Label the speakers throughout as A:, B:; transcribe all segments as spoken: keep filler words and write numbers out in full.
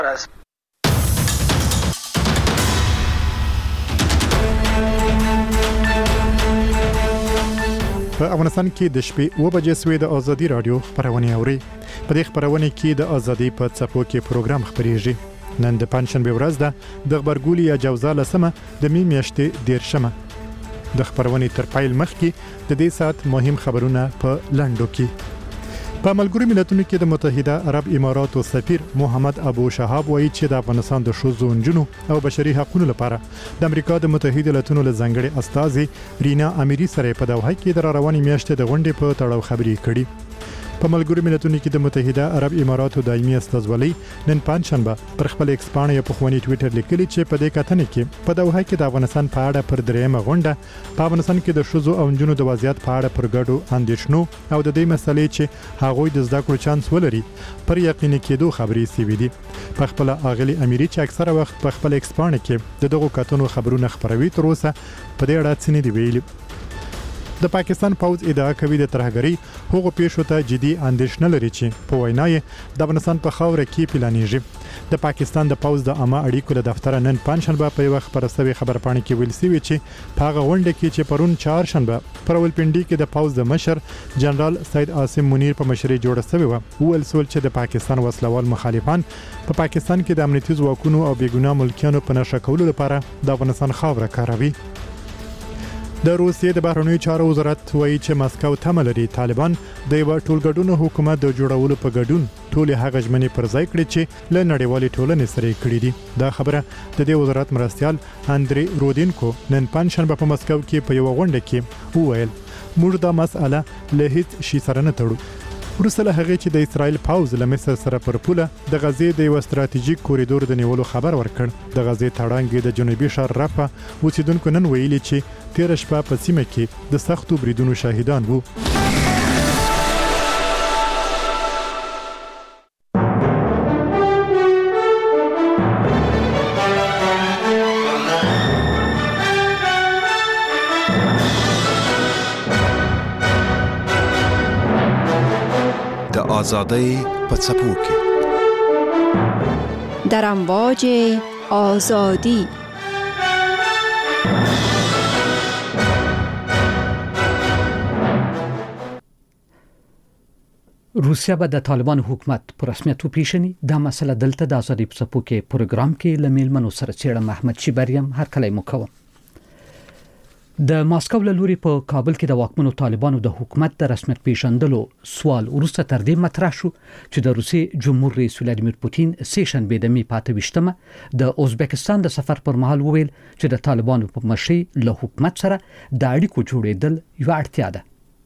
A: په افغانستان کې د شپې و بجې سوې د ازادي رادیو خبرونه اوري. په دې خبرونه کې د ازادي په څپو کې پروګرام خبريږي. نن د پنځشنبه ورځ ده د خبرګولي یا جوزا لسمه د می میاشتې دیرشمه. د خبرونه تر پایل مخکې د دې سات مهم خبرونه په لندو کې. په ملګرو ملتونو کې د متحده عرب اماراتو سفیر محمد ابو شهاب وایي چې د افغانستان د ښځو نجونو او بشري حقوقو لپاره د امریکا د متحده ایالاتونو له ځانګړي استازي رینا اميري سره په دوحه کې د رواني میاشتې د غونډې په تړاو خبرې کړې. په ملګرو ملتونو کې د متحده عرب اماراتو دایمي استازولۍ نن پنځشنبه پر خپل ایکس باندې په خواني ټوئیټر لیکلي چې په دې کتنې کې په دوحه کې د افغانستان په اړه پر درېمه غونډه په افغانستان کې د ښځو او نجونو د وضعیت په اړه پر ګډو اندېښنو او د دې مسلې چې هغوی د زده کړو چانس ولري پر یقیني کېدو خبرې سوي دي. په خپل اغلي اميري چې اکثره وخت په خپل ایکس باندې کې د دغو کتنو خبرونه خبروي تر اوسه په دې اړه څه نه دی ویلي. د پاکستان پوز ادعا کوي د ترهګرۍ هغو پیښو ته جدي اندېښنه لري چې په وینا یې د افغانستان په خاوره کې پلانېږي. د پاکستان د پوز د عامه اړیکو له دفتر نن پنځشنبه په یو خبر سوي خبرپاڼه کې ویل شوی چې په هغه غونډه کې چې پرون چهارشنبه پر ولپنډي کې د پوز د مشر جنرال سید عاصم منیر په مشرۍ جوړه شوی و ول سول چې د پاکستان وسلوال مخالفان په پاکستان کې د امنیتي ځواکونو او بیګناه ملکیانو په نشه کولو لپاره د افغانستان خاوره کاروي. د روسیې د بهرنیو چارو وزارت وایي چې ماسکو تمه لري طالبان د یو ټولګډونو حکومت د جوړولو په ګډون ټول هغه ژمنې پر ځای کړي چې له نړیوالې ټولنې سره کړي دي. دا خبره د دې وزارت مرستيال اندري رودینکو نن پنځشنبه په مسکو کې په یو غونډه کې وویل موږ دا مسأله له هیڅ شي سره نه تړو. وروسته له هغې چې د اسرائیل پوز له مصر سره پر پوله د غزې د یو ستراتیژیک کوریډور د نیولو خبر ورکړ. د غزې تړانګې د جنوبي ښار رفح اوسیدونکو نن ویلي چې تیر شپه په سیمه کې د سختو بریدونو شاهدان وو.
B: آزادی په څپو کې
C: در امواج آزادی.
D: روسیا به د طالبان حکومت پر رسمیت وپیژني. دا مسله دلته د آزادی په څپو کې پروګرام کې ل میلمنو سره چیرې محمد شیبریم هر کله مکوم. د ماسکو له لوري په کابل کې د واکمنو طالبانو د حکومت د رسمیت پیژندلو سوال وروسته تر دې مطرح شو چې د روسي جمهور رئیس ولادیمیر پوتین سه شنبه د می پاتې وشتمه د ازبکستان د سفر پر مهال وویل چې د طالبانو په مشرۍ له حکومت سره د اړیکو جوړېدل یو اړتیا ده.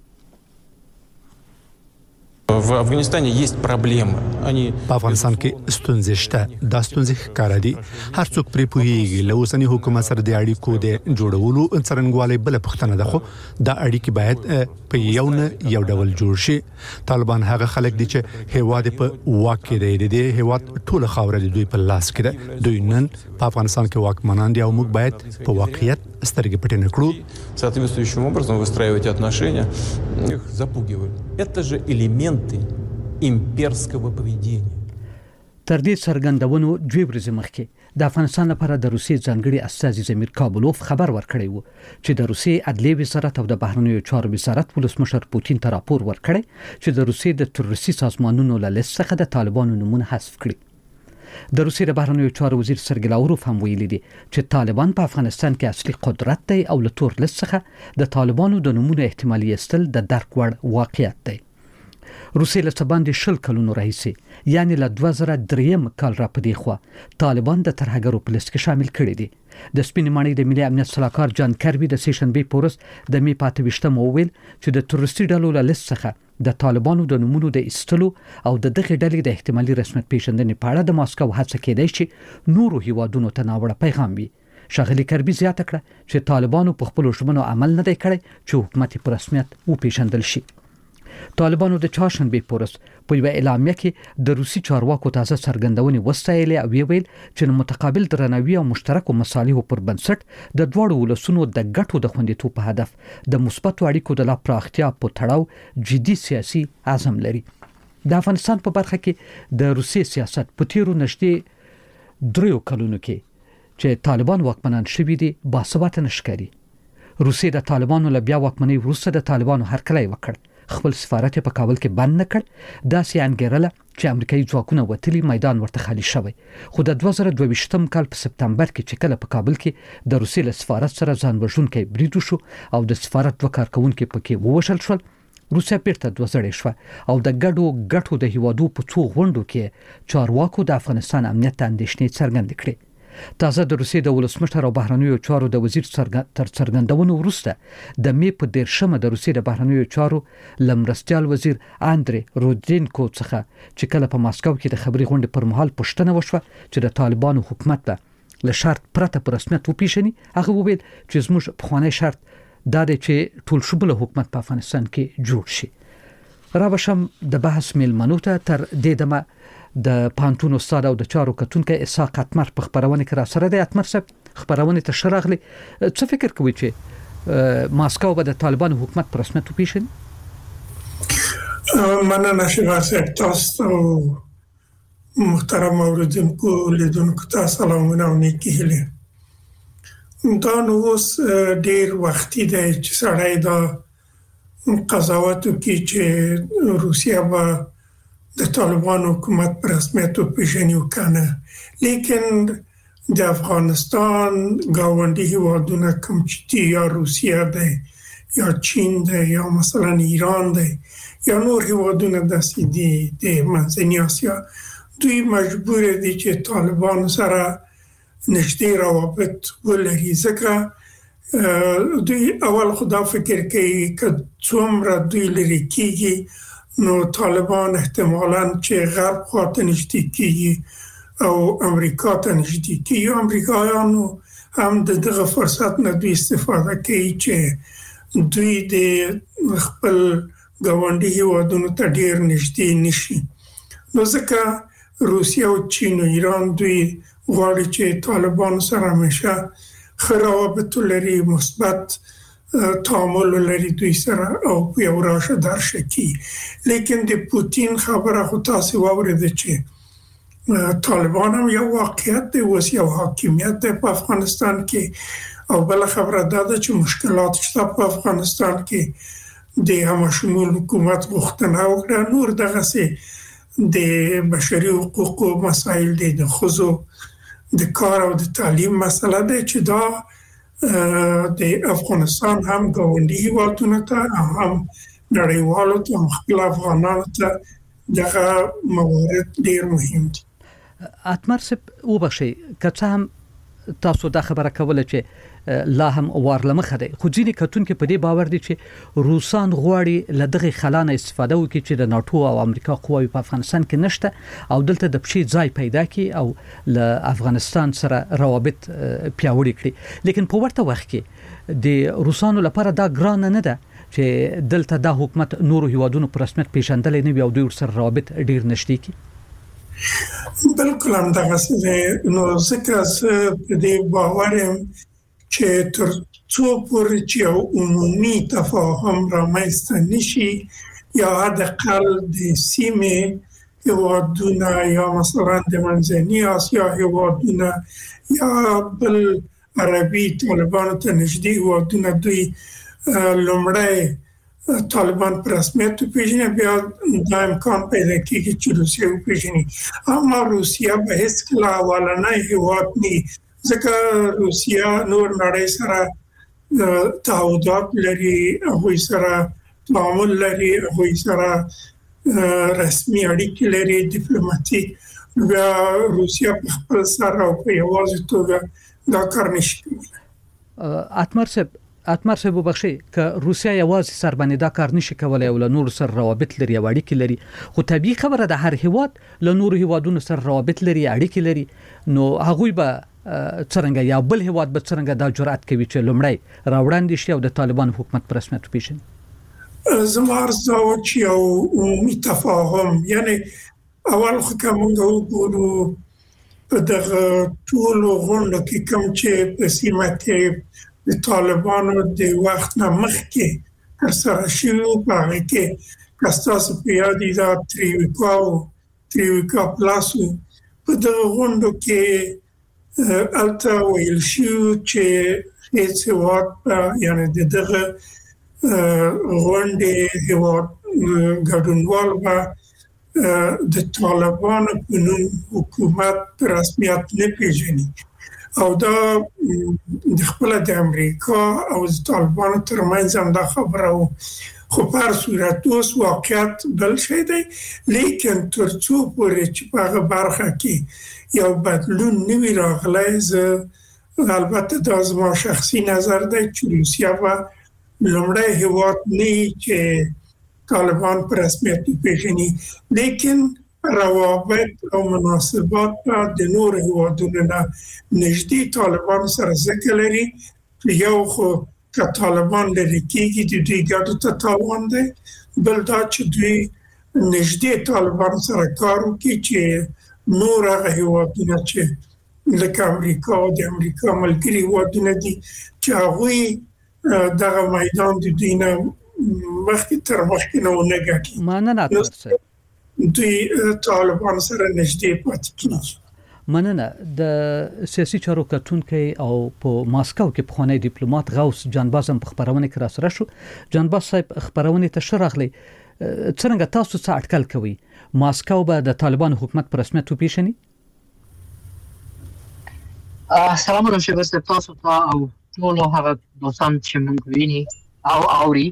E: В Афганистане есть проблемы. Они
F: په افغانستان کې ستونزې شته. دا ستونزې ښکاره دي. هر څوک پرې پوهیږي. له اوسني حکومت سره د اړیکو د جوړولو څرنګوالي بل پښتنه ده، خو دا اړیکې باید په یو نه یو ډول جوړ شي. طالبان هغه خلک دي چې هیواد په واک کې دی. د هیواد ټول خاوره د دوی په لاس کې ده. دوی نن په افغانستان کې واکمنان دي او موږ باید په واقعیت سترګې پټې نه کړو.
E: соответствующим образом выстраивать отношения, их запугивают. Это же элементы имперского поведения.
D: تر دې څرګندونو دوی ورځې مخکې د افغانستان لپاره د روسي ځانګړي استازي زمیر کابلوف خبر ورکړی و چې د روسي عدلیه وزارت او د بهرنیو چارو وزارت ولسمشر پوتین ته راپور ورکړی چې د روسي د تروریستي سازمانونو له لیست څخه د طالبانو نومونه حذف کړي. د روسي د بهرنیو چارو وزیر سرګی لاوروف هم ویلي دي چې طالبان په افغانستان کې اصلي قدرت دی او له تور لیست څخه د طالبانو د نومونو احتمالي استل د درک وړ واقعیت دی. روسي له باندې شل کلونو راهیسي یعنی له دوه زره درې کال را پدې خو طالبان د ترهګرو په لیست کې شامل کړي دي. د سپینې ماڼۍ د ملي امنیت صلاحکار جان کربي د سیشنبه پورس د می پاتې وشتم وویل چې د تروریستي ډلو له لیست څخه د طالبانو د نومونو د استلو او د دغه ډلې د احتمالي رسمیت پیژندنې په اړه د ماسکو هڅه کېدای شي نورو هیوادونو ته ناوړه پیغام وي. شاغلي کربي زیاته کړه چې طالبانو په خپل ژمنو عمل نه دی کړی چې حکومت په رسمیت وپیژندل شي. طالبانو د چهارشنبه پورس په یو اعلامیه کې د روسي چارواکو تازه څرګندونې وستایلې او ویل چې متقابل درناوي او مشترکو مصالحو پر بنسټ د دوړو ولسونو د ګټو د خوندیتوب په هدف د مثبتو اړیکو د لا پراختیا په تړاو جدي سیاسي عزم لري. د افغانستان په برخه کې د روسي سیاست په تیرو نږدې دریو کلونو کې چې طالبان واکمنان شوي دي باثباته نشکري. روسیې د طالبانو له بیا واکمنۍ وروسته د طالبانو هرکلی وکړ، خپل سفارت په کابل کې بند نه کړ، داسې انګیرله چې امریکایي ځواکونه وتلي میدان ورته خالی شوی. خو د دوه زره دوه ویشتم کال په سپتمبر کې چې کله په کابل کې د روسیې له سفارت سره ځان وژونکی برید وشو او د سفارت دوه کارکونکي پکې ووژل شول، روسیا بیرته دوه زړې شوه او د ګډو ګټو د هیوادو په څو غونډو کې چارواکو د افغانستان امنیت ته اندېښنې څرګندې کړې. تازه د روسیې د ولسمشر او بهرنیو چارو د وزیر تر څرګندونو وروسته د می په دیرشمه د روسیې د بهرنیو چارو لمرستیال وزیر اندری رودینکو څخه چې کله په ماسکو کې د خبري غونډې پر مهال پوښتنه وشوه چې د طالبانو حکومت به له شرط پرته په رسمیت وپیژني، هغه وویل چې زموږ پخوانی شرط دا دی چې ټول شموله حکومت په افغانستان کې جوړ شي. را بشم د بحث میلمنو ته تر دې دمه د پانتون استاد او د چارو کتونکو اسحاق اتمر په خبرونه کې را سره د اتمر صاحب خبرونه ته شراغلي. څه فکر کوي چې ماسکو به د طالبان حکومت پر رسمیت وپیژني؟
G: مننه شهباز صاحب، تاسو محترم اوریدونکو لیدونکو ته سلامونه او نیکي هیلې. دا نو اوس ډیر وختي دی چې سړی دا قضاوت وکړي چې روسیا به د طالبان حکومت پر رسمیت وپیژني او کنه، لیکن د افغانستان ګاونډي هیوادونه کوم چې یا روسیا دی یا چین دی یا مثلا ایران دی یا نور هیوادونه داسې دي د منځنۍ اسیا، دوی مجبور دي چې طالبان سره نږدې روابط ولري، ځکه دوی اول خدا فکر کوي که څومره دوی لري کېږي نو طالبان احتمالاً چې غرب خواته نږدې کېږي او امریکا ته نږدې کېږي. امریکایانو هم د دغه فرصت نه دوی استفاده کوي چې دوی د خپل ګاونډي هیوادونو ته ډیر نږدې نشي. نو ځکه روسیا او چین او ایران دوی غواړي چې طالبان سره همیشه ښه روابط ولري، مثبت تعامل لري دوی سره او یو راشه درشه کی. لیکن د پوتین خبره خو تاسو واورید چې طالبان هم یو واقعیت دی، اوس یو حاکمیت دی په افغانستان کې، او بل خبره دا ده چې مشکلات شته په افغانستان کې د همشمول حکومت غوښتنه وکړه. نور دغه د بشري حقوقو مسایل دي، د ښځو د کار او د تعلیم مسله ده چې دا د افغانستان هم ګاونډي هیوادونو ته هم نړیوالو ته خپل افغانانو ته دغه موارد ډیر مهم دي.
D: اتمر صاحب وبخښئ که څه هم تاسو دا خبره کوله چې لا هم وارلمخه دی، خو ځینې کتونکي په دې باور دي چې روسان غواړي له دغه خلانه استفاده وکړي چې د ناتو او امریکا قواوې په افغانستان کې نشته او دلته د پښې ځای پیدا کړي او له افغانستان سره روابط پیاوړي کړي. لیکن په ورته وخت کې د روسانو لپاره دا ګران نه ده چې دلته دا حکومت نورو هیوادونو په رسمیت پیژندل نه وي او دوی ورسره روابط ډیر نشته کی.
G: بالکل هم دغه څه نو ځکه زه په دې باور یم چې تر څو پورې چې عمومي تفاهم رامنځته نشي یا حداقل د سیمې هیوادونه یا مثلا د منځنۍ اسیا هیوادونه یا بل عربي طالبانو ته نږدې هیوادونه دوی لومړی طالبان په رسمیت وپیژني، بیا دا امکان پیدا کېږي چې روسیه وپیژني. اما روسیه به هیڅکله اولنی هیواد نه، ځکه روسیه نور نړۍ سره تعهدات لري، هغوی سره تعامل لري، هغوی سره رسمي اړیکې لري ډیپلوماټیک. بیا روسیه په خپل سره او په یوازې توګه دا کار نشي کولی.
D: اتمر صاحب اتمر صاحب وبخښئ که روسیا یوازې سر باندې دا کار نشي کولای او له نور سره روابط لري او اړیکې لري، خو طبیعي خبره ده هر هیواد له نور هیوادونو سره روابط لري اړیکې لري، نو هغوی به څرنګه یا بل هیواد به څرنګه دا جرأت کوي چې لومړی راوړاندې شي او د طالبان حکومت په رسمیت وپیژني.
G: زما عرض دا و چې یو عمومي تفاهم، یعنی اول خو که موږ وګورو په دغه ټولو غونډو کې کوم چې په سیمه کې د طالبانو د وخت نه مخکې ترسره شوي په هغې کې که ستاسو په یاد وي دا تریویکا و تریویکا پلاس و په دغه غونډو کې الته ویل شو چې هیڅ هیواد یعنی دغه غونډې هیواد ګډونوال به د طالبانو په نوم حکومت په رسمیت نه پیژني او دا د خپل د امریکا او د طالبانو ترمنځ هم دا خبره و خو په هر صورت اوس واقعیت بل شی دی لیکن تر څو پورې چې په هغه برخه کې یو بدلون نه وي راغلی زه البته دا زما شخصي نظر دی چې روسیه به لومړی هیواد نه چې طالبان په رسمیت پیژني لیکن روابط او مناسبات د نور هیوادونو نه نږدې طالبان سره ذکر لري یو خو که طالبان لري کېږي د دوی ګډو ته تاوان دی بل دا چې دوی نږدې طالبان سره کار وکړي چې نور هغه هیوادونه چې لکه امریکا او د امریکا ملګري هیوادونه دي چې هغوی دغه میدان د دوی نه مخکې تر مخکې نه ونه ګټي
D: مننه تاسو
G: دوی طالبان سره نږدې پاتې کیږي
D: مننه د سیاسي چارو کتونکو او په ماسکو کې پخوانی ډیپلوماټ غوث جانباز هم په خبرونه کې راسره شو. جانباز صاحب خبرونه ته شرغلي څنګه تاسو څه اټکل کوي ماسکو به د طالبان حکومت پر رسمیت وپیژني؟
H: السلام علیکم بس تاسو ته او ټول هغه دوستان چې موږ ویني او اوري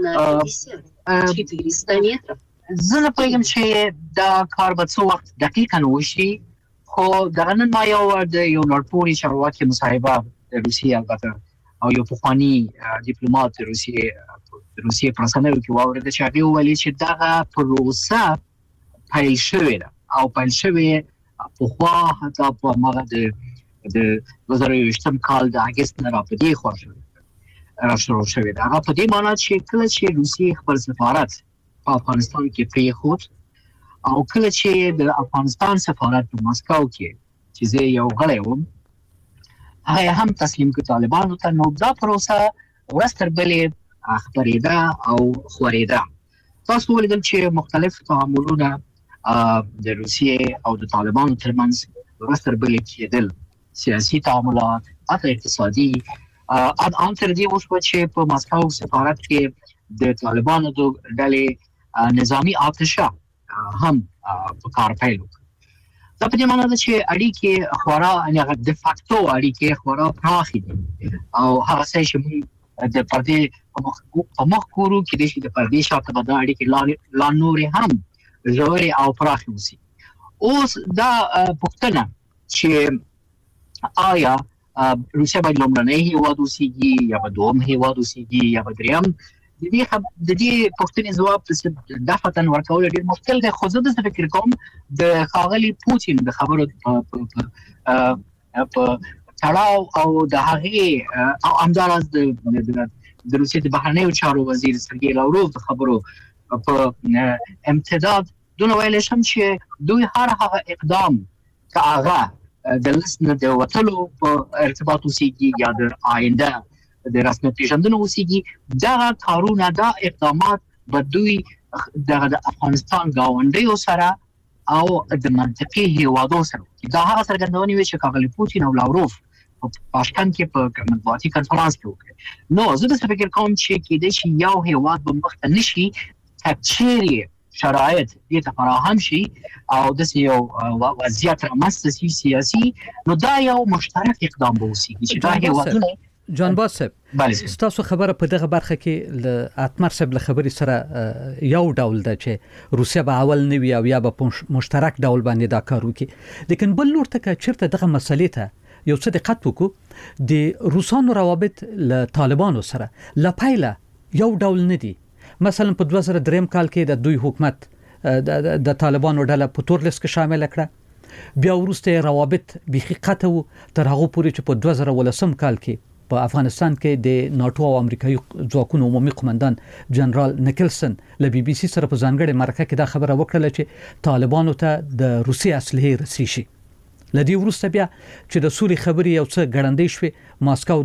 H: زه نه پوهیږم چې دا کار به څو وخت دقیقاً وشي خو دغه نن ما یو د یو لوړپوړي چارواکي مصاحبه د روسیې البته او یو پخوانی ډیپلوماټ د روسیې د روسیې په رسنیو کې واورېده چې هغه ویلي چې دغه پروسه پیل شوې ده او پیل شوې پخوا حتی په هغه د د دوه زره یوویشتم کال د اګست نه راپدې خوا شوې را شروع شوې ده. هغه په دې معنی چې کله چې روسیې خپل سفارت په افغانستان کې پریښود او کله چې د افغانستان سفارت په ماسکو کې چې زه یو غړی وم هغه هم تسلیم کړ طالبانو ته نو دا پروسه ورستر بلې خبرېده او خورېده. تاسو ولیدل چې مختلف تعاملونه د روسیې او د طالبانو ترمنځ ورستر بلې کېدل سیاسي تعاملات حتی اقتصادي ان تر دې وشو چې په ماسکو سفارت کې د طالبانو د ډلې نظامی آتشه هم په کار پیل وکړ. دا په دې معنی ده چې اړیکې خورا یعنې د فاکتو اړیکې خورا پراخې دي او هغه څه چې موږ د پردې په مخ کورو کې د د پردې شاته به دا اړیکې لا نورې هم ژورې او پراخې اوسي. اوس دا پوښتنه چې آیا روسیه باید لومړنی هیواد اوسیږي یا به دوم هیواد اوسیږي یا به دریم د دې خب د دې پوښتنې ځواب دفعتاً ورکول ډېر مشکل دی خو زه داسې فکر کوم د ښاغلي پوتین د خبرو په تړاو او د هغې او همداراز د د روسیې د بهرنیو چارو وزیر سرګی لاوروف د خبرو په امتداد دونه ویلی شم چې دوی هر هغه اقدام که هغه د لست نه د وتلو په ارتباط اوسیږي یا د آینده د رسمیت پیژندنې اوسیږي دغه کارونه دا اقدامات به دوی دغه د افغانستان ګاونډیو سره او د منطقي هیوادو سره دا هغه څرګندونې وې چې ښاغلي پوتین او لاوروف په تاشکند کې په مطبوعاتي کنفرانس کې وکړې. نو زه داسې فکر کوم چې کېدای شي یو هیواد به مخته نه شي که چیرې شرایط دې ته فراهم شي او داسې یو وضعیت رامنځته شي سیاسي نو دا یو مشترک اقدام به وسیږي چې دا هیوادونه
D: جانباز صاحب ستاسو خبره په دغه برخه کې ل اتمر صاحب له خبرې سره یو ډول ده چې روسیا به اول نه وي او یا به مشترک ډول باندې دا کار وکړي لیکن بل لور ته چیرته دغه مسلې ته یو څه دقت وکړو د روسانو روابط له طالبانو سره لا پایله یو ډول نه دي. مثلا په دوه زره درې کال کې د دوی حکومت د طالبانو ډله په تور لیست کې شامل کړه بیا وروسته روابط بيخي قطع تر هغه پورې چې په دوه زره ولسم کال کې په افغانستان کې د ناتو او امریکایي ځواکونو عمومي قومندان جنرال نیکلسن له بي بي سي سره په ځانګړي مرکه کې دا خبره وکړه چې طالبانو ته د روسي اصلي رسي شي. لدی ورسته بیا چې د سولې خبري یو څه ګړندې شوه ماسکو د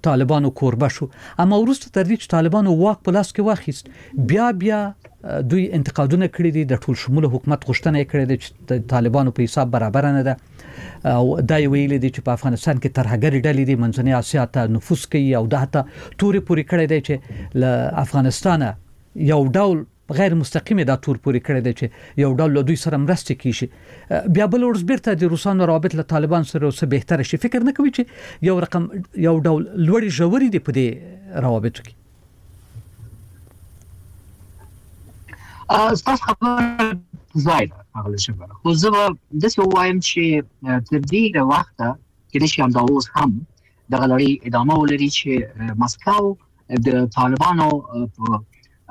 D: طالبانو کوربه شو. اما وروسته تر دې چې طالبانو واک په لاس کې واخیست بیا بیا دوی انتقادونه کړی دي د ټول شموله حکومت غوښتنه کړې ده چې طالبانو په حساب برابر نه ده او دا ویل دي چې په افغانستان کې ترهګر ډلې دي منځنۍ اسیا ته نفوذ کوي او دا ته توري پوری کړی دی چې له افغانستانه یو ډول غیر مستقیم دا تور پوری کړی دی چې یو ډول له دوی سره مرسته کیږي. بیا بل ورځ بیرته د روسانو روابط له طالبان سره اوس بهتر شي. فکر نه کوي چې یو رقم یو ډول لوړی ژوري دی په دې روابطو کې؟
H: تاسو خبره زاید هغه شبره خو زه د څه وایم چې تر دې وخته کې د شام داوس هم د غلړی ادامه ولري چې مسکو د طالبانو په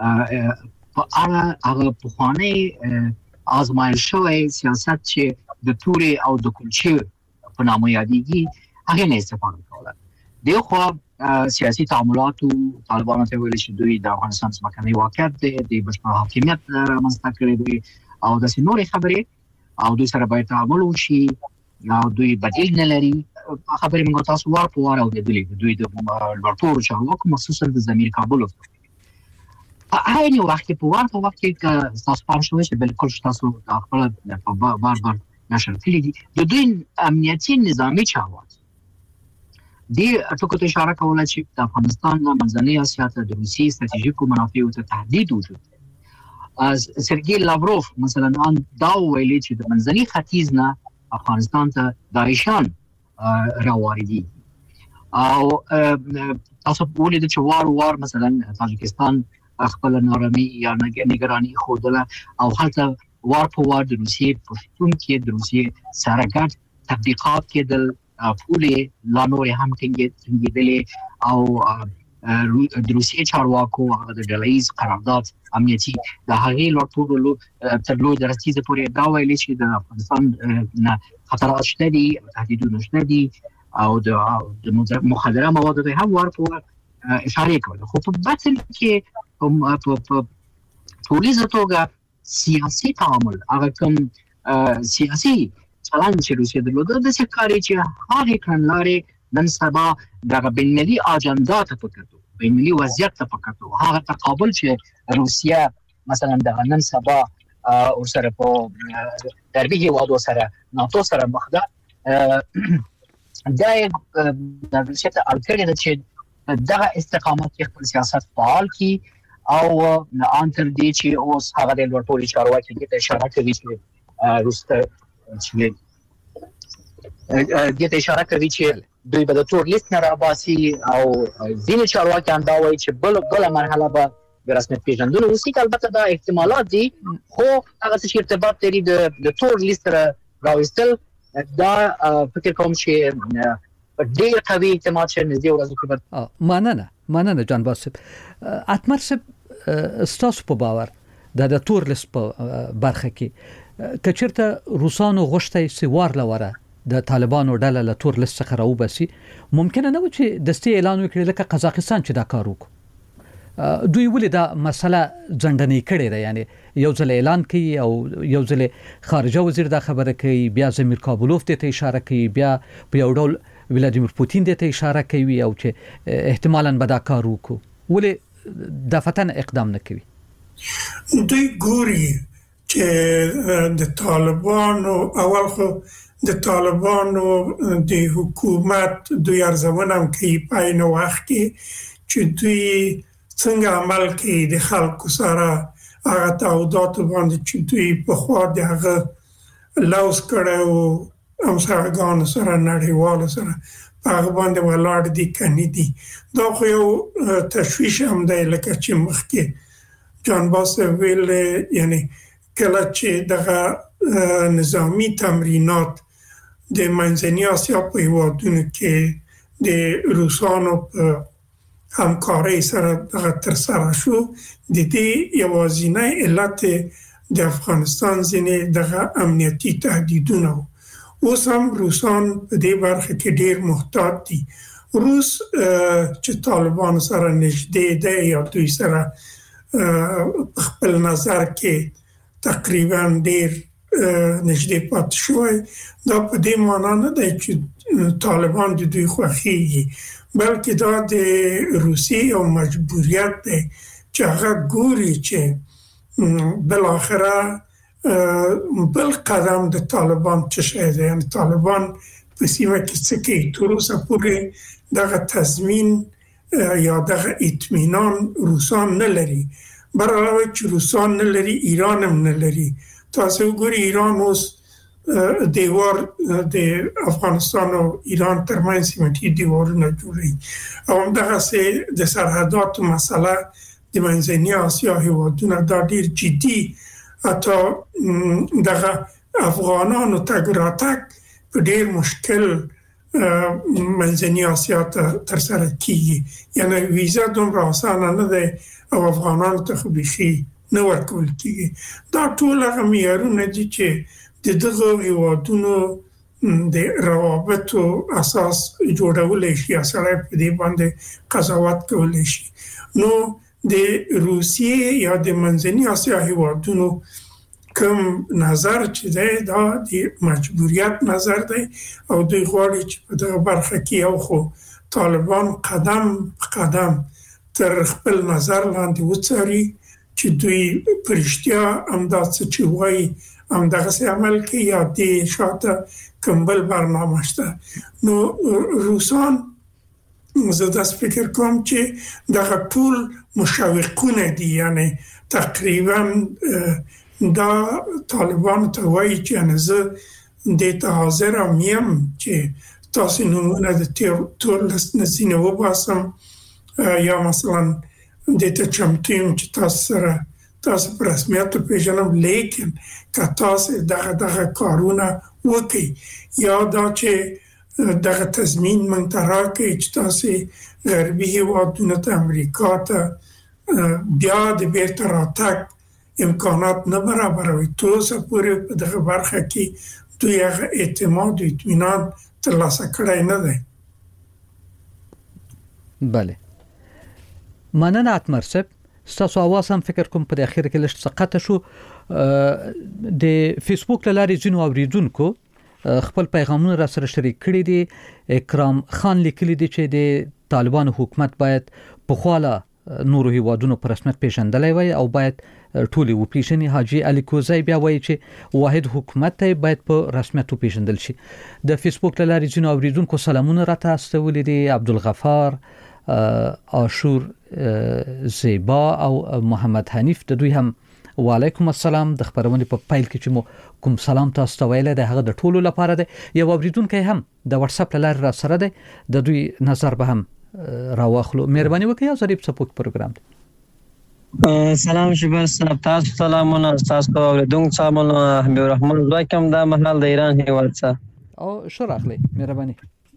H: په اړه هغه په خواني آزمایل شوی سیاست چې د توري او د کلچر په نامه یادېږي هغه نه استفاده کوله. دغه سیاسي تعاملات طالبانو ته ویل چې دوی د افغانستان ځمکني واقعیت د بشپړ حاکمیت رامنځته کړی دی او د سينوري خبرې او دوی سره باید تعامل وشي او دوی بدیل نه لري. خبرې موږ تاسو وار په وار او د دوی د لوړپوړو چارواکو مخصوصا د ضمیر کابل په عین وخت کې په وار په وخت کې تاسو پام شوئ چې بالکل تاسو د خپل په بار بار نشر کړی دي د دوی امنیتي نظامی چارواکي دی ټکو ته اشاره کوله چې د افغانستان د منځنۍ اسیا ته د روسي ستراتیژیکو منافعو ته تهدید وجود از سرګي لاوروف مثلا ان دا ویلي چې د منځنۍ ختیځ نه افغانستان ته داعشان راوړي او تاسو په دې چې وار وار مثلا تاجکستان خپل نارامي یا نگرانی خوده او هلته وار په وار د روسي په شتون کې د روسي سره ګډ تطبیقات کې د پولې لا نور هم ټینګېدلې او د روسي چارواکو هغه د ډلهییز قرارداد امنیتي د هغې لوړپوړو تر لوی درجې پورې دا ویلي چې د افغانستان نه خطرات شته دي تهدیدونه شته دي او د مخدره موادو ته هم وار په وار اشاره کوله. خو په باطن کې په ټولیزه توګه سیاسي تعامل هغه کوم سیاسي چلند چې روسیه درلوده د څه کاری چې هغه کړنلارې نن سبا د بین‌المللي اجنډا ته پکړو بین‌المللي وضعیت ته پکړو هغه تقابل چې روسیه مثلا د نن سبا او سره په دربي هیوادو سره ناتو سره مخ ده دا د روسیه ته اړتیا چې دغه استقامت کې خپل سیاست فعال کی او ان تر دې چې اوس هغه د لوړپوړي چارواکي ته اشاره کوي چې روسته چې دې ته اشاره کوي چې دوی به د تور لیست نه راباسي او ځینې چارواکیان دا وایي چې بل بل مرحله به د رسمیت پیژندلو وسی. البته دا احتمالات دي خو هغه څه ارتباط لري د تور لیست سره راوستل دا فکر کوم چې ډېر قوي اعتماد چې نږدې ورځو کې
D: مننه مننه جان باسب اتمر سب ستاسو په باور د تور لیست په برخه کې کچرته روسانو غوښتي سوار لوره د طالبانو ډله له تور لیست څخه راوباسي ممکن نه و چې دستي اعلان وکړي لکه قزاقستان چې دا کار وکړي دوی ولې دا مسله ځندنې کړې ده یعنی یو ځل اعلان کوي او یو ځل خارجه وزیر دا خبره کوي بیا زمیر کابلوف ته اشاره کوي بیا په یو ډول ولادیمیر پوتین ته اشاره کوي او چې احتمالاً به دا کار وکړي ولې دفتن اقدام نه کوي.
G: دوی ګوري چې د طالبانو اول خو د طالبانو د حکومت دوی ارزونه هم کوي په عین وخت کې چې دوی څنګه عمل کوي د خلکو سره هغه تعهدات باندې چې دوی په خوا د هغه لوس کړو همسایګانو سره نړیوالو سره په هغه باندې ولاړ دي کني دي. دا خو یو تشویش هم دی لکه چې مخکې جان باسب ویل یعنی کله چې دغه نظامی تمرینات د منځنۍ اسیا په هیوادونو کې د روسانو په همکارۍ سره دغه ترسره شو د دې یوازینی علت د افغانستان ځینې دغه امنیتي تهدیدونه اوس هم روسان په دې برخه کې ډېر محتاط دي. روس چې طالبان سره نږدې دی یا دوی سره خپل نظر کې تقریبا ډېر نږدې پاتې شوی دا په دې معنا نه دی چې طالبان د دوی خوښیږي، بلکې دا د روسیې او مجبوریت دی چې هغه ګوري چې بل اخره بل قدم د طالبان څه شي دی. یعنی طالبان په سیمه کې څه کوي، تر اوسه پورې دغه تضمین یا دغه اطمینان روسان نه لري. برعلاوه چې روسان نه لري، ایران هم نه لري. تاسو وګورئ ایران اوس دیوار د افغانستان او ایران ترمنځ سیمټي دیوارونه جوړوي، او همدغه سه د سرحداتو مسله د منځنۍ اسیا هیوادونه دا ډیر جدي، حتی دغه افغانانو تګ راتګ په ډیر مشکل منځنۍ اسیا ته تر سره کیږي. یعنی ویزا دومره اسانه نه ده او افغانانو ته خو بيخي نه ورکول کیږي. دا ټول هغه معیارونه دي چې د دغه هیوادونو د روابطو اساس جوړول شي، سره په دې باندې قضاوت کول شي. نو د روسیې یا د منځنۍ اسیا هیوادونو کوم نظر چې دی دا د مجبوریت نظر دی، او دوی غواړي چې په دغه برخه کې یو خو طالبان قدم قدم تر خپل نظر لاندې وڅاري چې دوی پرشتیا همدا څه چې وایي همدغه څه عمل کوي یا د شاته کمبل برنامه شته. نو روسان زه داس فکر کوم چې دغه ټول مشوقونه دي، یعنی تقریبا دا طالبان ته وایي چې نه زه د ته حاضر یم چې تاسو نمونه د ټول نسینه وباسم، یا مثلا د ته چمتیم چې تاسو سره تاسو پر رسمیت پیژنم، لیکن که تاسو دغه دغه کارونه وکړي یا دا چې دغه تضمین من تراکه چې تاسو غربي هیوادونو ته امریکا ته بیا د بیرته راتګ امکانات نه برابروي، توسه پورې په دغه برخه کې دوی هغه اعتماد او اطمینان ترلاسه کړی نه دی.
D: بله، مننه اتمر صاحب. ستاسو اواز هم فکر کوم په اخر کې لږ سقط شو. د فیسبوک لارې ځینو اوریدونکو خپل پیغامونه را سره شریک کړي دي. اکرام خان لیکلی دی چې د طالبانو حکومت باید په خواله نورو هیوادونو پر رسمیت پیژندلای وي او باید ټولي وپیژني. حاجی علي کوزای بیا وایي چې واحد حکومت ته باید په رسمیت پیژندل شي. د فیسبوک لارې ځینو اوریدونکو سلامونه راته استولې دي. عبدالغفار، آشور زیبا او محمد حنیف د دوی هم وعلیکم السلام. د خبرونه په پایل کې چې مو کوم سلام تاسو ته ویل د هغه د ټولو لپاره دی. یو اوریدونکو هم د واتس اپ لارې را سره دی، د دوی نظر به هم راوخلو. مهرباني وکړئ ظریف سپوک پروګرام.
I: سلام شبر صاحب، تاسو سلامونه. تاسو اوریدونکو سلامونه. حبیب الرحمن زواکم د محل د ایران هیواد څخه
D: او شراخلی. مهرباني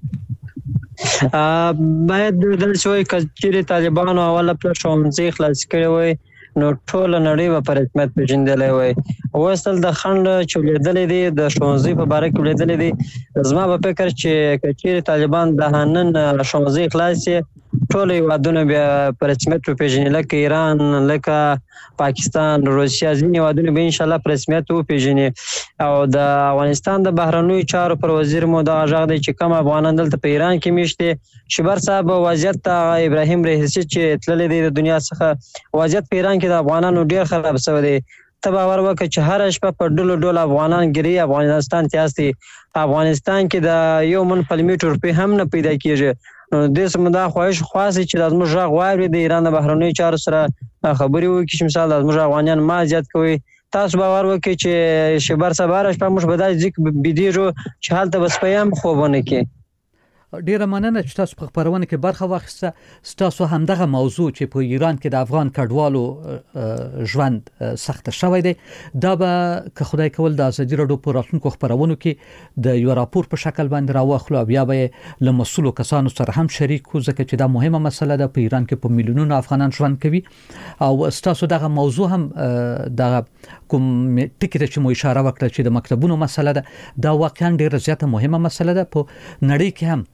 I: باید د شوي کچېره طالبانو اوله پر شونځي خلاص کړي وي نو ټول نړۍ په رسمیت پیژندلې وي. وصل د خند چولیدلې دي د شونځي په باره کې ولیدلې دي. زما په فکر چې کچېره طالبان د هنن شونځي خلاص ټول وادونه بیا په رسمیت پیژني، لکه ایران، لکه پاکستان، روسیا، ځینې وادونه به ان شاء الله په رسمیت پیژني. او د افغانستان د بهرنیو چارو پر وزیر مو دا غږ دی چې کوم افغانان دلته په ایران کې میشته. شبر صاحب وضعیت ابراهیم رئیسی چې تللی دی د دنیا څخه، وضعیت په ایران کې د افغانانو ډیر خراب شوی دی. ته باور وکړه چې هر شپه په ډولو ډول افغانان ګری افغانستان ته استي. افغانستان کې د یو من کیلومتر په هم نه پیدا کیږي. نو د سمدا خواهش خاصه چې د ازمو ژغ وایي د ایران د بهرنیو چارو سره خبري وکړي چې مثال د ازمو افغانان ما زیات کوي. تاسو باور وکړئ چې شبر صبر شپه مش بدای ځک بيدیرو چې حالت بس پیام خوبونه کې.
D: ډیره مننه چې تاسو په خبرونه کې برخه واخیسته. تاسو همدغه موضوع چې په ایران کې د افغان کډوالو ژوند سخت شوی دی، دا به که خدای کول د ازادي رادیو په راتلونکو خبرونو کې د یو راپور په شکل باندې راوخلو، بیا به له مسؤلو کسانو سره هم شریک کو، ځکه چې دا مهمه مسله ده. په ایران کې په میلیونونو افغانان ژوند کوي او تاسو دغه موضوع هم دغه کوم ټکی چې مو اشاره وکړه چې د مکتبونو مسله ده، دا واقعا ډیره زیاته مهمه مسله ده. په نړۍ کې هم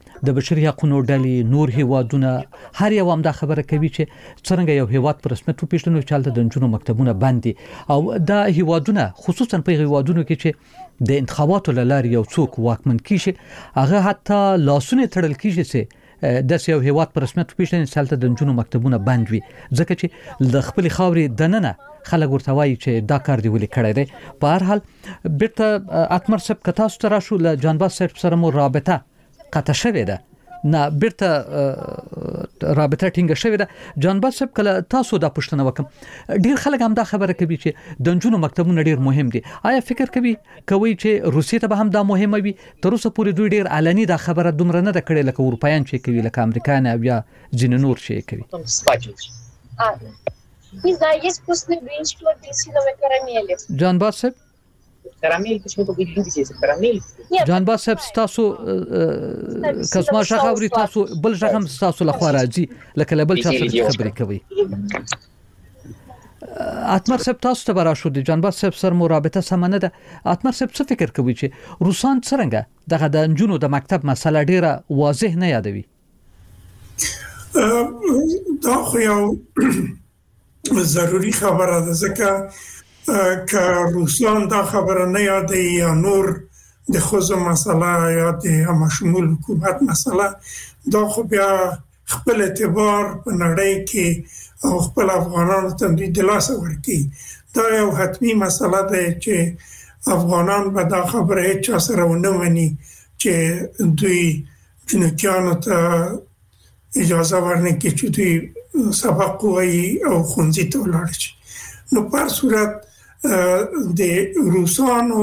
D: د بشري حقوقو ډلې نور هیوادونه هر یو هم دا خبره کوي چې څنګه یو هیواد پر رسمیت وپیژنو چې هلته د نجونو مکتبونه بند دي او دا هیوادونه خصوصا په هیوادونو کې چې د انتخاباتو لاره یو څوک واکمن کیږي هغه حتی لاسونه تړل کیږي چې د یو هیواد پر رسمیت وپیژني چې هلته د نجونو مکتبونه بند وي ځکه چې د خپل خاورې دننه خلک ورته وایي چې دا کار دی ولې کړی دی. په هر حال بیرته اتمر صاحب که تاسو ته راشو له جانباز صاحب سره مو رابطه قطع شوې ده نه بیرته رابطه ټینګه شوې ده. جانباز صاحب کله تاسو دا پوښتنه وکم ډیر خلک هم دا خبره کوي چې د نجونو مکتبونه ډیر مهم دي. آیا فکر کوي کوي چې روسیې ته به هم دا مهمه وي؟ تر اوسه پورې دوی ډیر علني دا خبره دومره نه ده کړې لکه اروپایان چې کوي لکه امریکایان او یا ځینې نور چې کوي.
J: Не знаю, есть вкусные блинчики апельсиновые карамели.
D: جانباز صاحب
K: Карамель, почему-то вы любите эти карамель.
D: جانباز صاحب تاسو کسما شغاوري تاسو بل شغم تاسو لخوا راځي لکه لبل چا سره خبرې کوي. اتمر صاحب تاسو ته براشو دي جانباز صاحب سره مرابطه سمنه ده. اتمر صاحب څه فکر کوي چې روسان څنګه دغه د نجونو د مکتب مسله ډیره واضح نه یادوي؟
G: دا خو یو ضروری خبره ده ځکه که روسان دا خبره نه یادوي یا نور د خوځو مسله یا د همشمول حکومت مسله دا خو بیا خپل اعتبار په نړۍ کې او خپل افغانانو ته دوی د لاسه ورکوي. دا یو حتمی مسله ده چې افغانان به دا خبره هیڅ چا سره ونه مني چې دوی جنوبیانو ته اجازه ورنکړي چې دوی سبق وایي او ښوونځي ته ولاړ شي. نو په هر صورت د روسانو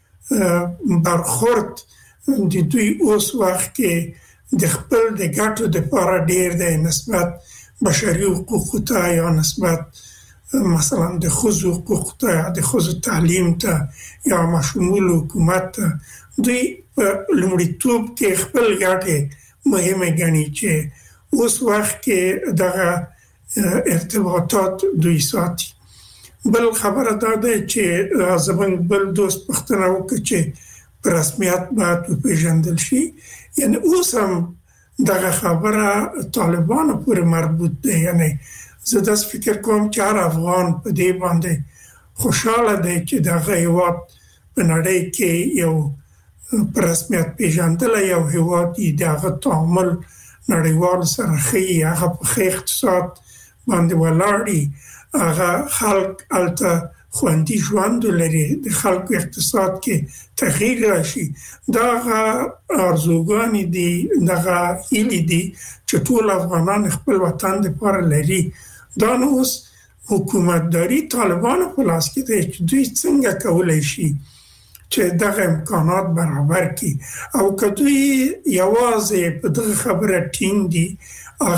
G: برخورد د دوی اوس وخت کې د خپل د ګټو لپاره ډیر دی نسبت بشري حقوقو ته یا نسبت مثلا د ښځو حقوقو ته یا د ښځو تعلیم ته یا مشمول حکومت ته دوی په لومړیتوب کې خپل ګټې مهمه ګڼي چې اوس وخت کې دغه ارتباطات دوی ساتي. بل خبره دا ده چې زمونږ بل دوست پوښتنه وکړه چې په رسمیت باید وپېژندل شي. یعنی اوس هم دغه خبره طالبانو پورې مربوط ده. یعنی زه داسې فکر کوم چې هر افغان په دې باندې خوشحاله دی چې دغه هیواد په نړۍ کې یو په رسمیت پېژندلی یو هیواد دی د هغه تعامل نړیوال سره ښیي هغه په ښه اقتصاد باندې ولاړ دي هغه خلک هلته خوندي ژوند لري د خلکو اقتصاد کې تغییر راشي. دغه ارزوګانې دي دغه هیلې دي چې ټول افغانان خپل وطن لپاره لري. دا نو اوس حکومتداري طالبانو په لاس کې دی چې دوی څنګه کولی شي چې دغه امکانات برابر کړي او که دوی یوازې په دغه خبره ټینګ دي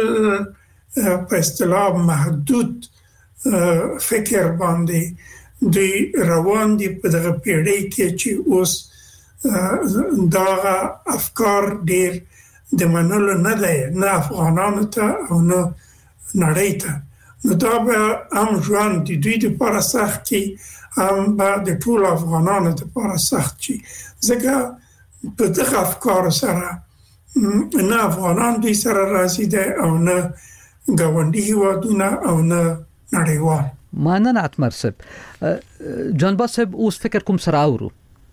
G: خپل په اصطلاح محدود فکر باندې دوی روان دي په دغه پیړۍ کې چې اوس دغه افکار ډیر د منلو نه دی نه افغانانو ته او نه نړۍ ته. نو دا به هم ژوند د دوی لپاره سخت کړي هم به د ټولو افغانانو لپاره سخت شي ځکه په دغه افکارو سره نه افغانان دوی سره راضي دي او نه ګاونډي هیوادونه او نه نړیوال.
D: مننه اتمر صاحب. جانباز صاحب اوس فکر کوم سره اورو.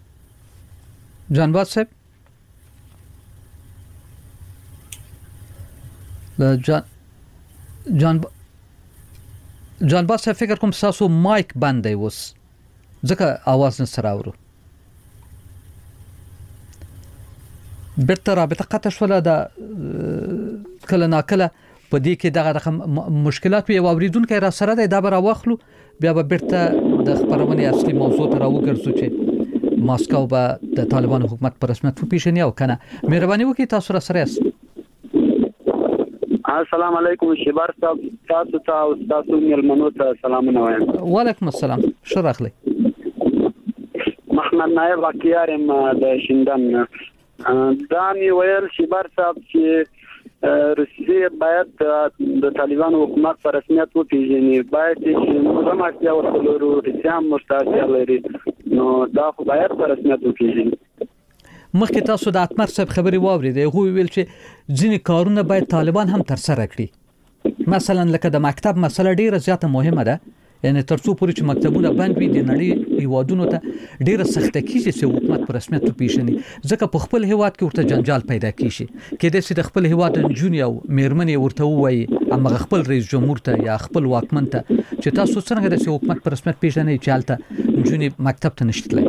D: جانباز صاحب جان جان جانباز صاحب فکر کوم تاسو مایک بند دی اوس ځکه आवाज نه سره اورو. بیرته رابطه قطع شوله ده کله ناکله په دې کې دغه رقم مشکلات وي او اوریدونکو را سره دی دا به راوخلو بیا به بیرته د خبرونې اصلي موضوع ته راوګرځو چې ماسکو به د طالبانو حکومت پر رسمیت وپیژني او کنه. مهرباني وکړئ تاسو را سره یاست.
L: السلام علیکم شبار صاحب تاسو ته او تاسو ملمنو ته سلامونه وایم.
D: وعلیکم السلام. ښه راغلی.
L: محمد نایب واقعیارم د شندن دا می ویل شبار صاحب چې روسیه باید د طالبانو حکومت پر رسمیت وپیژني باید چې موږ هم اړتیا ورته روسیه هم مرتاح لري نو دا خو باید پر رسمیت وپیژني.
D: مخکې تاسو د اتمر صاحب خبري واورېدې هغه ویل چې ځینې کارونه باید طالبان هم تر سره کړي مثلا لکه د مکتب مسله ډیره زیاته مهمه ده یعنی ترڅو پورې چې مکتبونه بند وي د نړۍ هیوادونو ته ډیره سخته کیږي چې حکومت پر رسمیت پیښني ځکه په خپل هیواد کې ورته جنجال پیدا کیږي کېدای شي د خپل هیواد جونی او میرمنې ورته وایي اما خپل رئیس جمهور ته یا خپل واکمن ته چې تاسو څنګه د حکومت پر رسمیت پیښني چالتته جونی مکتب ته نشتلای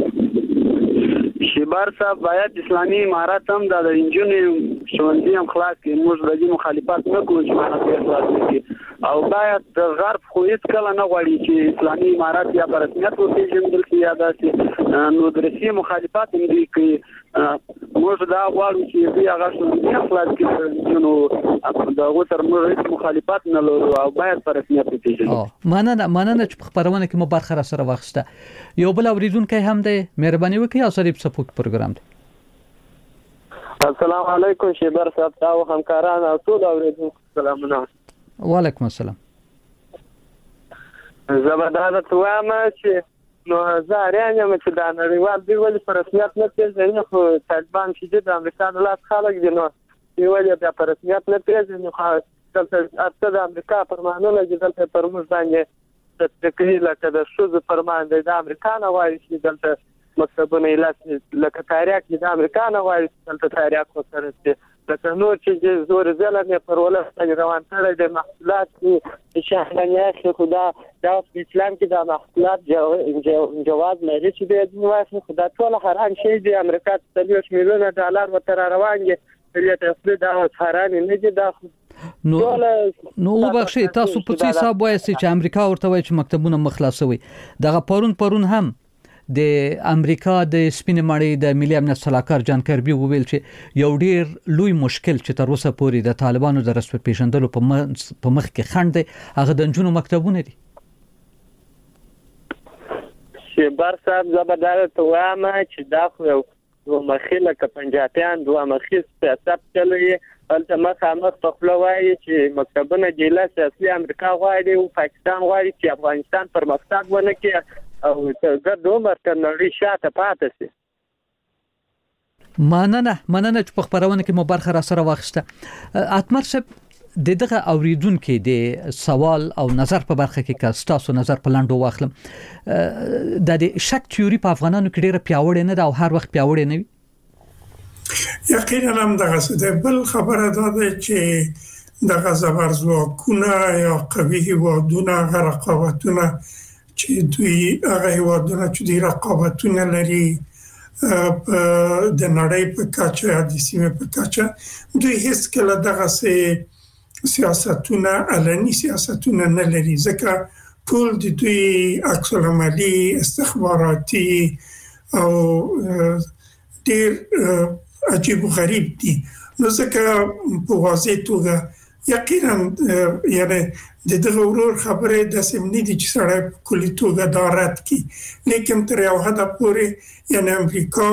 L: شیبار صاحب باید اسلامي امارات هم د انجونې ښوونځي هم خلاص کړي موږ د دې مخالفت نه کوو چې معنی خلاص کړي او باید د غرب خو هیڅ کله نه غواړي چې اسلامي امارات یا په رسمیت وپېژندل شي یا داسې نو د روسیې مخالفت هم دوی کوي موږ دا غواړو چې دوی هغه ښوونځي خلاص کړي نو د هغو سره موږ هیڅ مخالفت نه لرو او باید په رسمیت وپېژنو.
D: مننه مننه چې په خپرونه کې مو برخه را سره واخیسته. یو بل اوریدونکی هم دی مهرباني وکړئ او سره په سپوک پروګرام دی.
M: السلام علیکم شیبر صاحب او همکاران او ټول اوریدونکو سلامونه.
D: وعلیکم السلام.
M: زبردست وایم چې نو زاریان یم چې د نړیوال دی ولې په رسمیت نه پیژني خو طالبان چې د امریکا د لاس خلک دي نو دی ولې بیا په رسمیت نه پیژني خو دلته اته د امریکا پرمانونه چې دلته پر موږ باندې تکلیف لکه د شوز پرمان د امریکا نه وایي چې دلته مکتبونه لاس لکه تاریخ د امریکا نه وایي دلته تاریخ وسره لکه نور چې زور زلمه پر ولس روان کړی د محصولات چې شهرنیه خدا د اسلام کې د محصولات جواز لري چې د نواسه خدا ټول حرام شي د امریکا څلوېښت میلیونه ډالر وتر روان دي چې تاسو دا حرام نه دي دا
D: نو نو وبخښئ تاسو په څه حساب وایي چې امریکا ورته وایي چې مکتبونه مخلاصوي دغه پرون پرون هم د امریکا د سپینې ماړې د ملي امنیت صلاحکار جان کربي وویل چې یو ډیر لوی مشکل چې تر اوسه پورې د طالبانو د رسمیت پیژندلو په مخ کې خنډ دی هغه د نجونو مکتبونه دي.
M: شیبر صاحب زبردست وایم چې دا خو یو مخیله ک پنجابیان دوه مخیل سیاست کوي البته مخامخ په خپل وایي چې مکتبونه د لاس اصلي امریکا غواړي او پاکستان غواړي چې افغانستان پرمختګ ونه کړي او ګرد عمر تر نړۍ شاته پاتې شي.
D: مننه مننه چې په خبرونه کې مو برخه را سره واخیسته. اتمر صاحب د دغه اوریدونکو د سوال او نظر په برخه کې که تاسو نظر په لاندو واخلم د شک تیوري په افغانانو کې ډیره پیاوړې نه ده او هر وخت پیاوړې نه وي.
G: یقینا هم دغه څه بل خبره ده چې دغه زبرځواکونه یا قوي هیوادونه هغه رقابتونه چې دوی هغه هیوادونه چې دوی رقابتونه لري د نړۍ په کچه یا د سیمې په کچه دوی هیڅ کله دغه سیاستونه علني سیاستونه نه لري ځکه ټول د دوی عکس العملي استخباراتي او ډېر عجیب و غریب دي نو ځکه په واضح توګه یقینا یعنی د دغه ورور خبره د سیمنی دي چې سره کلی توګه دارت کی لیکن تر یو حد پورې یعنی امریکا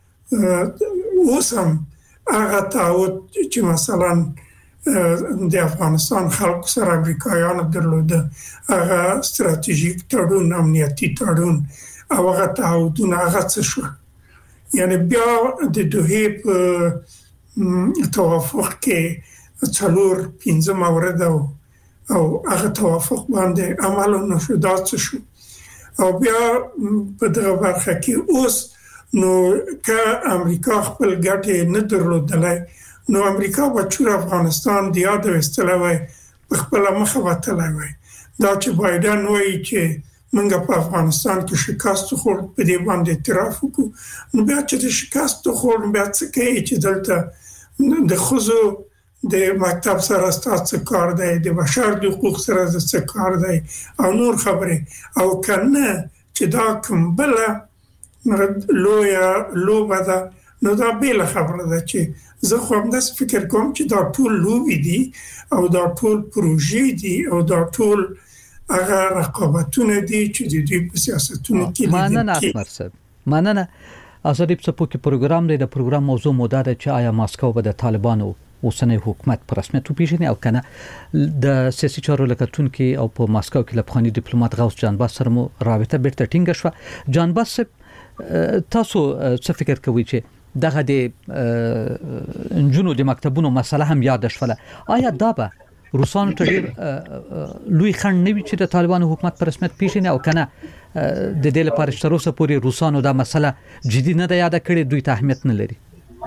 G: اوسم هغه تعهد چې مثلا د افغانستان خلکو سره امریکایانو درلوده هغه ستراتیژیک تړون امنیتي تړون او هغه تعهدونه هغه څه شو یعنی بیا د دوه په توافق کې څلور پنځه مورد او او هغه توافق باندې عمل نشو داسې شو او بیا په دغه برخه کې اوس نو که امریکا خپل ګټې نه درلودلای نو امریکا به چور افغانستان د یاد وستلوي په خپل مخه وتلای وای دا چې بایدن وایي چې موږ په افغانستان کې شکست خور په دې باندې اعتراف وکړو نو بیا چې شکست خور بیا څه کوي چې دلته د خزو د مکتب سره ستاسو کار دی د بشر د حقوق سره څه کار دی او نور خبره او کنه چې دا کوم بل لویا لوبه ده نو دا بیل خبره ده چې زه خو هم داس فکر کوم چې دا ټول لوبي دي او دا ټول پروژې دي او دا ټول هغه رقابتونه دي چې د دې په سیاستونو کې دي.
D: مننه اتمر صاحب مننه. ازادي په سپوکي پروګرام دی د پروګرام موضوع موده ده چې آیا ماسکو به د طالبانو اوسنی حکومت پر رسمیت وپیژني او کنه د سیاسي چارو لکتونکو او په ماسکو کې لپخاني ډیپلوماټ غوث جانباز سره رابطه بیرته ټینګه شوه. جانباز تاسو څه فکر کوئ چې دغه د انجونو د مکتبونو مسله هم یاد شوله. آیا دا به روسانو ته ډیر لوی خنډ نه وي چې د طالبانو حکومت په رسمیت پیژني او کنه د دې لپاره چې تر اوسه پورې روسانو دا مسله جدي نه ده یاد کړې، دوی ته اهمیت نه لري؟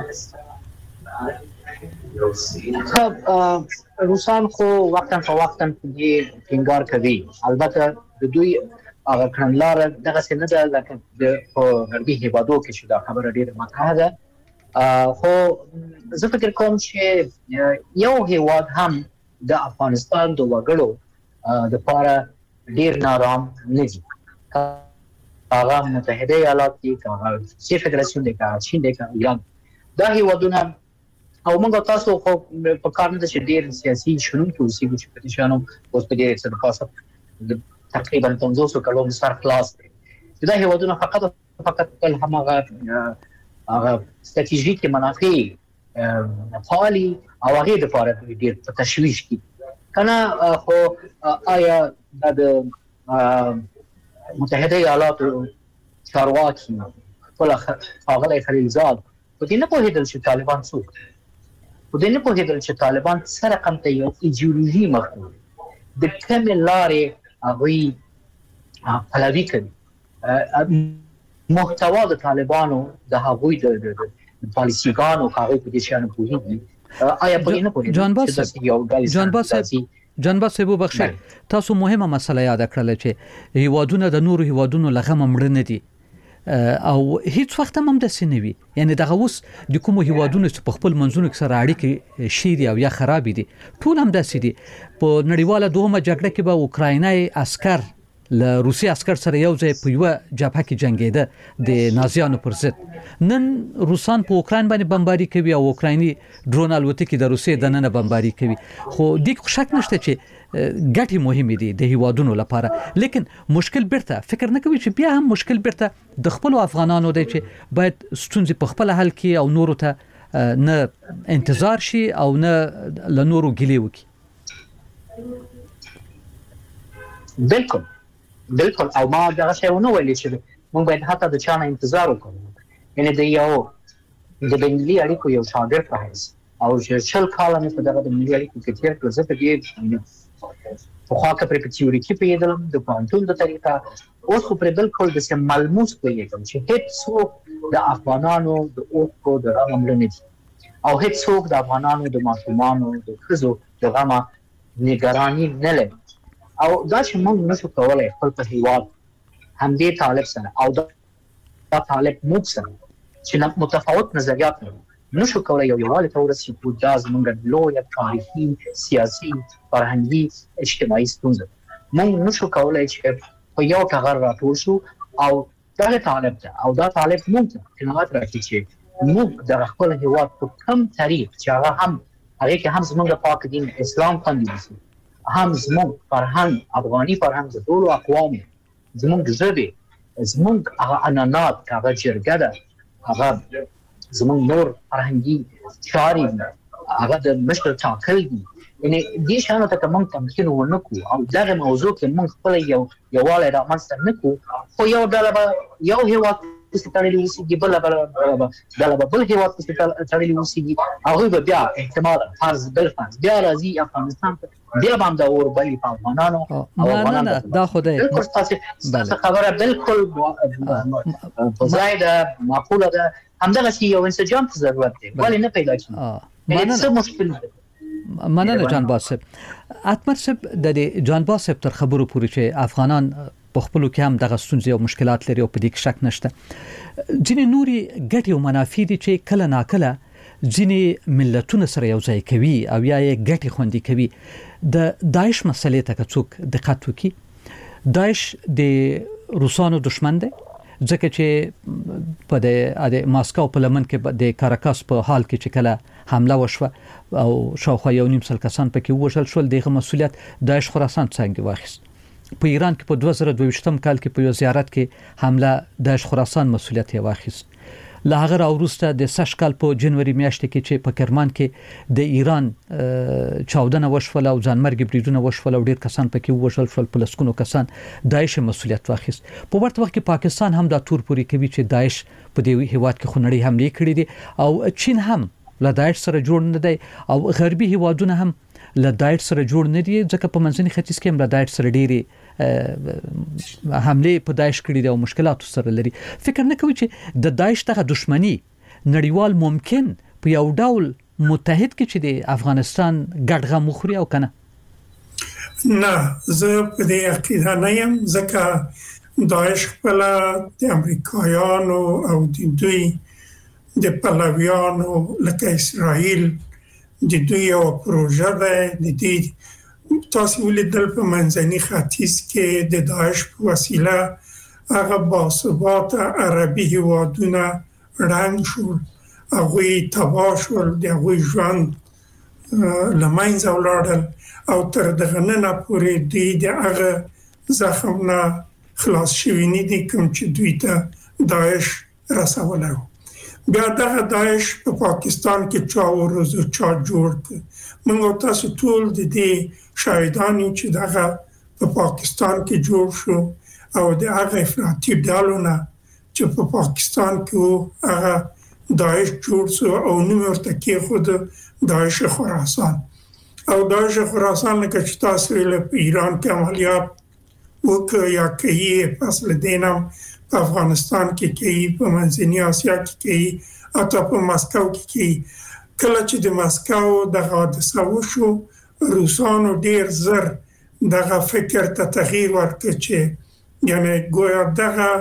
H: روسان خو وقتا په وقتا دې ټینګار کوي. البته د دوی هغه کړنلار دغه څه نه ده لکه د غربي هیوادو کې چې دا خبره ډیره مطرحه ده. خو زه فکر کوم چې یو هیواد هم د افغانستان د وګړو د لپاره ډیر نارام نه دي. هغه متحده ایالات دي، هغه روسي فدراسیون دي، هغه چین دي، هغه ایران. دا هیوادونه او موږ تاسو خو په کار نه چې ډیر سیاسي شنونکي اوسېږي چې په دې شانو اوس په دې څه د پاسه تقریبا پنځوس کلونو سر خلاص دي. دا هیوادونه فقط فقط همغه هغه ستراتیژیکي منافع فعالي او هغه د لپاره ډیر په تشویش کې کنه. خو آیا د متحده ایالاتو چارواکي خپل هغه خلیلزاد په دې نه پوهېدل چې طالبان څوک دي، په دې نه پوهېدل چې طالبان سره کوم ته یو ایدیولوژي مخکوي د کومې لارې هغوی پلوي کوي. محتوا د طالبانو د هغوی د پالیسیګانو هغوی په دې شیانو پوهېږي. آیا په دې نه پوهېدل چې یو ډلې
D: جانباز صاحب بخښئ، تاسو مهمه مسله یاد کړل چې هیوادونه د نورو هیوادونو لغمه مړ نه دي او هیڅ وخت هم د سینوي، یعنی دغه اوس د کوم هیوادونو چې په خپل منځونو کې سره اړیکې شیري او یا خراب دي ټول هم داسې دي. په نړیواله دوهمه جګړه کې به اوکراینای عسكر له روسي عسكر سره یو ځای په یو جبهه کې جنگیده د نازیانو پر ضد. نن روسان په اوکراین باندې بمباري کوي او اوکرایني ډرون الوتکې د روسي د نن بمباري کوي. خو د شک نشته چې ګټي مهمه دي د هیوادونو لپاره، لیکن مشکل بیرته فکر نه کوي چې بیا هم مشکل بیرته د خپل افغانانو دی چې باید ستونزې په خپل حل کې او نورو ته نه انتظار شي او نه له نورو ګیلې وکړي.
H: بالکل بالکل او ما دا څه ونه ویل چې موږ باید حتی د چانه انتظار وکړو. یعنی د یو د بنگلي اړیکو یو شاګرد راځي او چې شل کاله مې په دغه د ملي اړیکو کې تیر کړ. زه په دې په خوا کې پر تیوري کې پیدلم د پانتون د طریقه اوس خو پر بالکل د سم ملموس پیدم چې هیڅ څوک د افغانانو د اوکو د رغم نه دي او هیڅ څوک د افغانانو د ماشومانو د خزو د غما نگرانی نه لري. او دا چې موږ نشو کولای خپل په هیواد هم دې طالب سره او دا طالب موږ سره چې متفاوت نظریات لري نشو کولای یو یووالی ته ورسېږو. دا زموږ لویه تاریخي، سیاسي، فرهنګي، اجتماعي ستونزه. موږ نشو کولای چې په یو ټغر راټول شو او دا طالب ته او دا طالب موږ ته قناعت راکړي چې موږ د خپل هیواد په کوم تاریخ چې هغه هم هغه کې هم زموږ پاک دین اسلام باندې دي، هم زموږ فرهنګ افغاني فرهنګ د ټولو اقوامو، زموږ ژبه، زموږ هغه عنعنات، هغه جرګه ده، هغه زموږ نور فرهنګي چاري، هغه د مشر ټاکل دي. یعنی دې شانو ته موږ تمکین ونکو او دغه موضوع کې موږ خپل یو یووالی رامنځته نکو، خو یو ډله به یو هیواد پسې تړلي اوسېږي، بله ډله به بل هیواد پسې تړلي اوسېږي. هغوی به بیا احتمالا فرض بالفرض بیا راځي افغانستان ته، بیا به هم دا اور بلي په افغانانو او افغانانو.
D: دا خو دی
H: بالکل ستاسو خبره بالکل په ځای ده، معقوله ده. همدغسې یو انسجام ته ضرورت دی، ولې نه پیدا کېږي؟ یعنې څه مشکل دی؟
D: مننه جانباز صاحب. اتمر صاحب د جانباز صاحب تر خبرو پورې چې افغانان په خپلو کې هم دغه ستونزې او مشکلات لري او په دې کې شک نشته. ځینې نوري ګټې او منافع دي چې کله ناکله ځینې ملتونه سره یو ځای کوي او یا یې ګټې خوندي کوي. د داعش مسلې ته که څوک دقت وکړي، داعش د روسانو دشمن دی، ځکه چې په د ماسکو په لمن کې د کاراکاس په حال کې چې کله حمله وشوه او شاوخوا یو نیم سل کسان پکې ووژل شول، دغه مسولیت داعش خراسان څنګه واخیست. په ایران کې په دوه زره دوه ویشتم کال کې په یو زیارت کې حمله داعش خراسان مسولیت یې واخیست. له هغه راوروسته د سشکال په جنوري میاشت کې چې په کرمان کې د ایران چاودنه وشول او ځانمرګي بریدونه وشول او ډیر کسان پکې وشول شول په لسکونو کسان داعش مسولیت واخیست. په ورته وخت کې پاکستان هم دا تور پوری کوي چې داعش په دې هیواد کې خونړی حمله کړې دي او چین هم له داعش سره جوړ نه دی او غربي هیوادونه هم له داعش سره جوړ نه دي ځکه په منځني ختیځ کې هم له داعش سره ډېری حمله په داعش کړي دي او مشکلات سره لري. فکر نه کوي چې د داعش دغه دښمنی نړیوال ممکن په یو ډول متحد کې چې د افغانستان ګډ غم مخوري او کنه.
G: نه زه په دې عقیده نه یم ځکه داعش خپل د امریکایانو او د دوی د پلویانو لکه اسرائیل د دوی یو پروژه ده د دې تاسو ولیدل په منځني ختیځ کې د داعش په وسیله هغه باثباته عربي هیوادونه رنګ شول هغوی تباه شول د هغوی ژوند له منځه ولاړل او تر دغه ننه پورې دوی د هغه زخم نه خلاص شوي نه دي کوم چې دوی ته داعش رسولی و. بیا دغه داعش په پاکستان کې چا ورځو چا جوړ کړ موږ تاسو ټول د دې شاهدان یو چې دغه په پاکستان کې جوړ شو او د هغه افراطي ډلونه چې په پاکستان کې هغه داعش جوړ شو او نوم ورته کېښود داعش خراسان او داعش خراسان لکه چې تاسو ویل په ایران کې عملیات وکړ یا کوي پس له دینم په افغانستان کې کوي په منځني اسیا کې کوي اته په مسکو کې کوي. کله چې د مسکو دغه حادثه وشو روسانو ډیر زر دغه فکر ته تغییر ورکړ چې یعنی ګویا دغه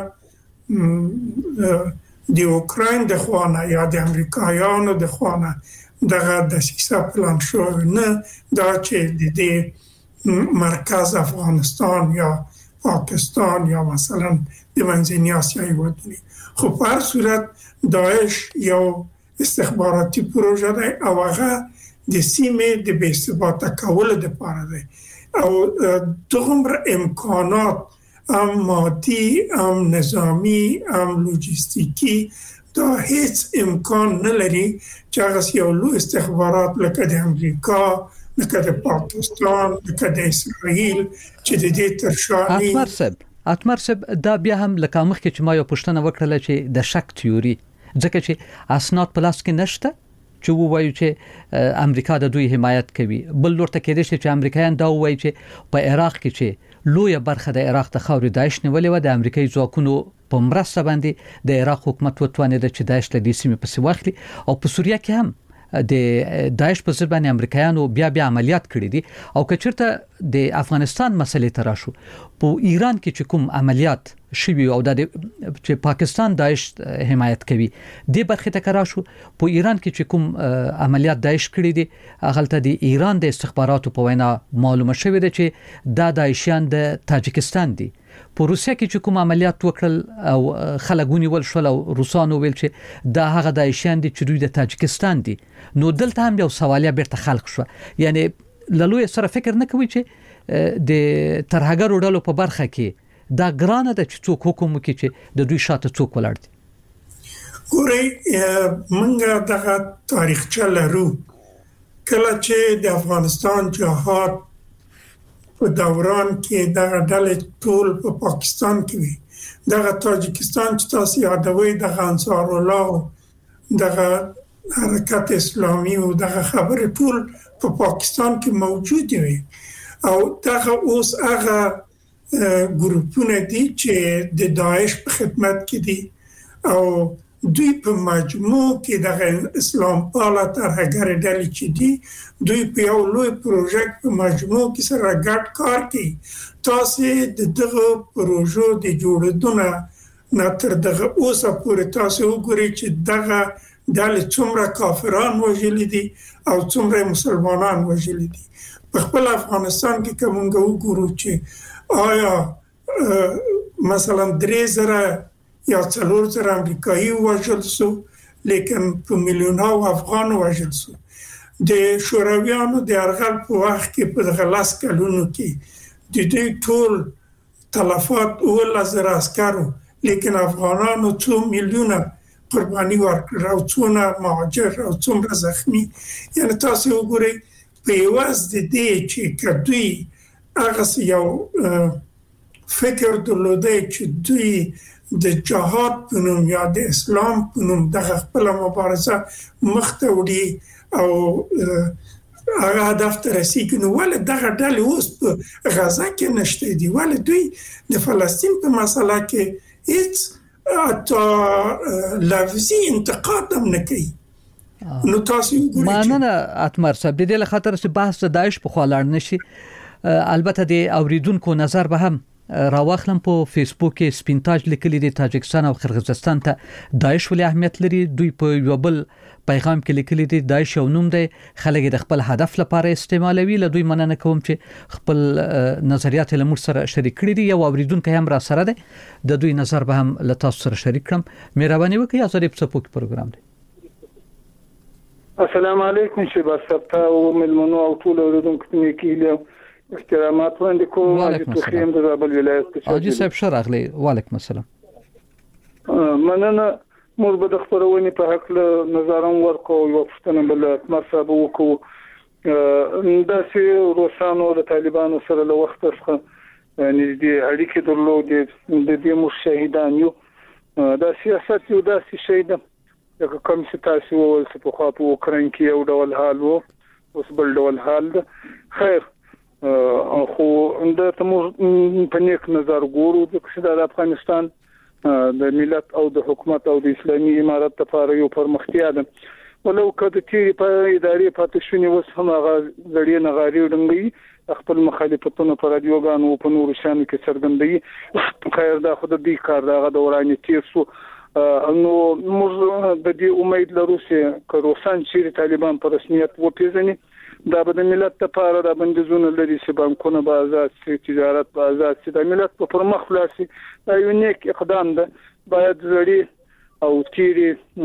G: د اوکراین د خوانه یا د امریکایانو د خوانه دغه د سیاسي پلان شو نه دا چې د دې مرکز افغانستان یا پاکستان یا مثلا د منځني اسیا هیوادونه خو په هر صورت داعش یو استخباراتي پروژه ده او هغه د سیمې د بې ثباته کولو لپاره ده او دومره امکانات هم مادي هم نظامی هم لوجستیکی دا هیڅ امکان نه لري چې هغه یو لوی استخبارات لکه د امریکا لکه د پاکستان لکه د اسرائیل چې د دې ترشانی
D: اتمر صاحب اتمر صاحب دا بیا هم لکه مخکې چې ما یو پوښتنه وکړه چې د شک تیوري ځکه چې اسناد په لاس کې نشته چې وایي چې امریکا د دوی حمایت کوي بل لورته کېدای شي چې امریکایان دا وایي چې په عراق کې چې لویه برخه د عراق د خاورې داعش نیولې و د امریکایي ځواکونو په مرسته باندې د عراق حکومت وتوانید چې داعش له دې سیمې پسې واخلي او په سوریه کې هم د داعش په ضد باندې امریکایانو بیا بیا عملیات کړي دي او کچرته د افغانستان مسلې ته راشو په ایران کې چې کوم عملیات شوي او د چې پاکستان داعش حمایت کوي د برخه ته راشو په ایران کې چې کوم عملیات داعش کړي دي هغه د ایران د استخباراتو په وینا معلومه شوې ده چې دا داعشیان د تاجکستان دي. په روسیه کې چې کوم عملیات وکړل او خلګونی ول شول او روسانو ویل چې دا هغه داعشیان دي چې دوی د تاجکستان دي نو دلته هم یو سوالیا بیرته خلق شو یعنی لالوی سره فکر نه کوي چې د ترهګرو ډلو په برخه کې دا ګرانه ده چې څوک حکم وکړي چې د دوی شاته څوک ولاړ دي.
G: ګورئ منګه دغه تاریخچه لرو کله چې د افغانستان جهاد په دوران کې دغه ډلې ټول په پا پاکستان کې وي دغه تاجکستان چې تاسو یادوي دغه انصار الله دغه حرکت اسلامي او دغه خبره ټول په پا پاکستان کې موجود وي او دغه اوس هغه ګروپونه دي چې د داعش په خدمت کې دي او دوی په مجموع کې د اسلام پاله ترهګر ډلې چې دي دوی په یو لوی پروژه په مجموع کې سره ګډ کار کوي. تاسو د دغه پروژو د جوړېدو نه تر دغه اوسه پورې تاسو وګورئ چې دغه ډلې څومره کافران وژلي دي او څومره مسلمانان وژلي دي. په خپل افغانستان کې کوم وګورو چې آیا مثلا درې زره یا څلور زره امریکایي وژل شو لیکن په میلیونو افغان وژل شو. د شورویانو د یرغل په وخت کې په دغه لاس کلونو کې د دې ټول تلفات اول از عسکرو لیکن افغانانو څو میلیونه قرباني ورکړ او څونه مهاجر او څومره زخمی. یعنی تاسو وګورئ په یواز د دې چې کدوی هغه یو فکر درلوده چې دوی د جهاد په نوم یا د اسلام په نوم د خپل مبارزه مخته وړي او هغه هدف ته رسیږي، نو ولې دغه ډلې اوس په غزه کې نشته دي؟ ولې دوی د فلسطین په مسله کې هیڅ حتی لفظي انتقاد هم نه کوي؟ نو تاسو
D: ماننه اتمر صاحب د دې لخاطر چې بحث د داعش په خوا لاړ نشي، البته د اوریدونکو نظر به هم راوخلم په فیسبوک کې سپینتاج لیکلي د تاجکستان او قرغیزستان ته داعش ولې اهمیت لري. دوی په یو بل پیغام کې لیکلي دي داعش یو نوم دی، خلک د خپل هدف لپاره استعمالوي. له دوی مننه کوم چې خپل نظریات له موږ سره شریک کړي دي. یو اوریدونکو هم را سره دی، د دوی نظر به هم له تاسو سره شریک کړم. مهرباني وکړئ، ازادي په سپوک پروګرام دی.
N: السلام علیکم شباب سبتا او ملمنو او ټول اوریدونکو ته کېله احترامات وړاندې کوم.
D: وعلیکم السلام.
N: د زابل ولایت
D: ته حاجی صاحب شراغلی. وعلیکم السلام.
N: مننه. مور به د خبرونې په حق له نظرم ورکو یو پښتنه بل مرصب وکړو دا چې روسانو د طالبانو سره له وخت څخه نږدې اړیکې درلودې د دې مشاهدان یو دا سیاست یو دا شی ده لکه کوم چې تاسو ول څه په خوا په اوکرين کې یو ډول حال وو اوس بل ډول حال ده. خیر خو د تمور په نیک نظر ګورو چې د افغانستان د ملت او د حکومت او د اسلامي امارت لپاره یو پرمختیا ده. ولو کله چې په ادارې پاتې شونې وس هم هغه لړۍ نغاري ډنګي خپل مخالفتونو پر رادیوګانو په نور شان کې څرګندوي. خیر دا خود دې کار دا دورانه تیر سو نو موږ د دې امید لرو چې کروسان چې طالبان په رسمیت وپیژني دا به د ملت لپاره د بندیزونو لري چې بانکونه به آزاد شي، تجارت به آزاد شي، د ملت په پرمخ لاړ شي. دا یو نیک اقدام ده. باید زړی او تیری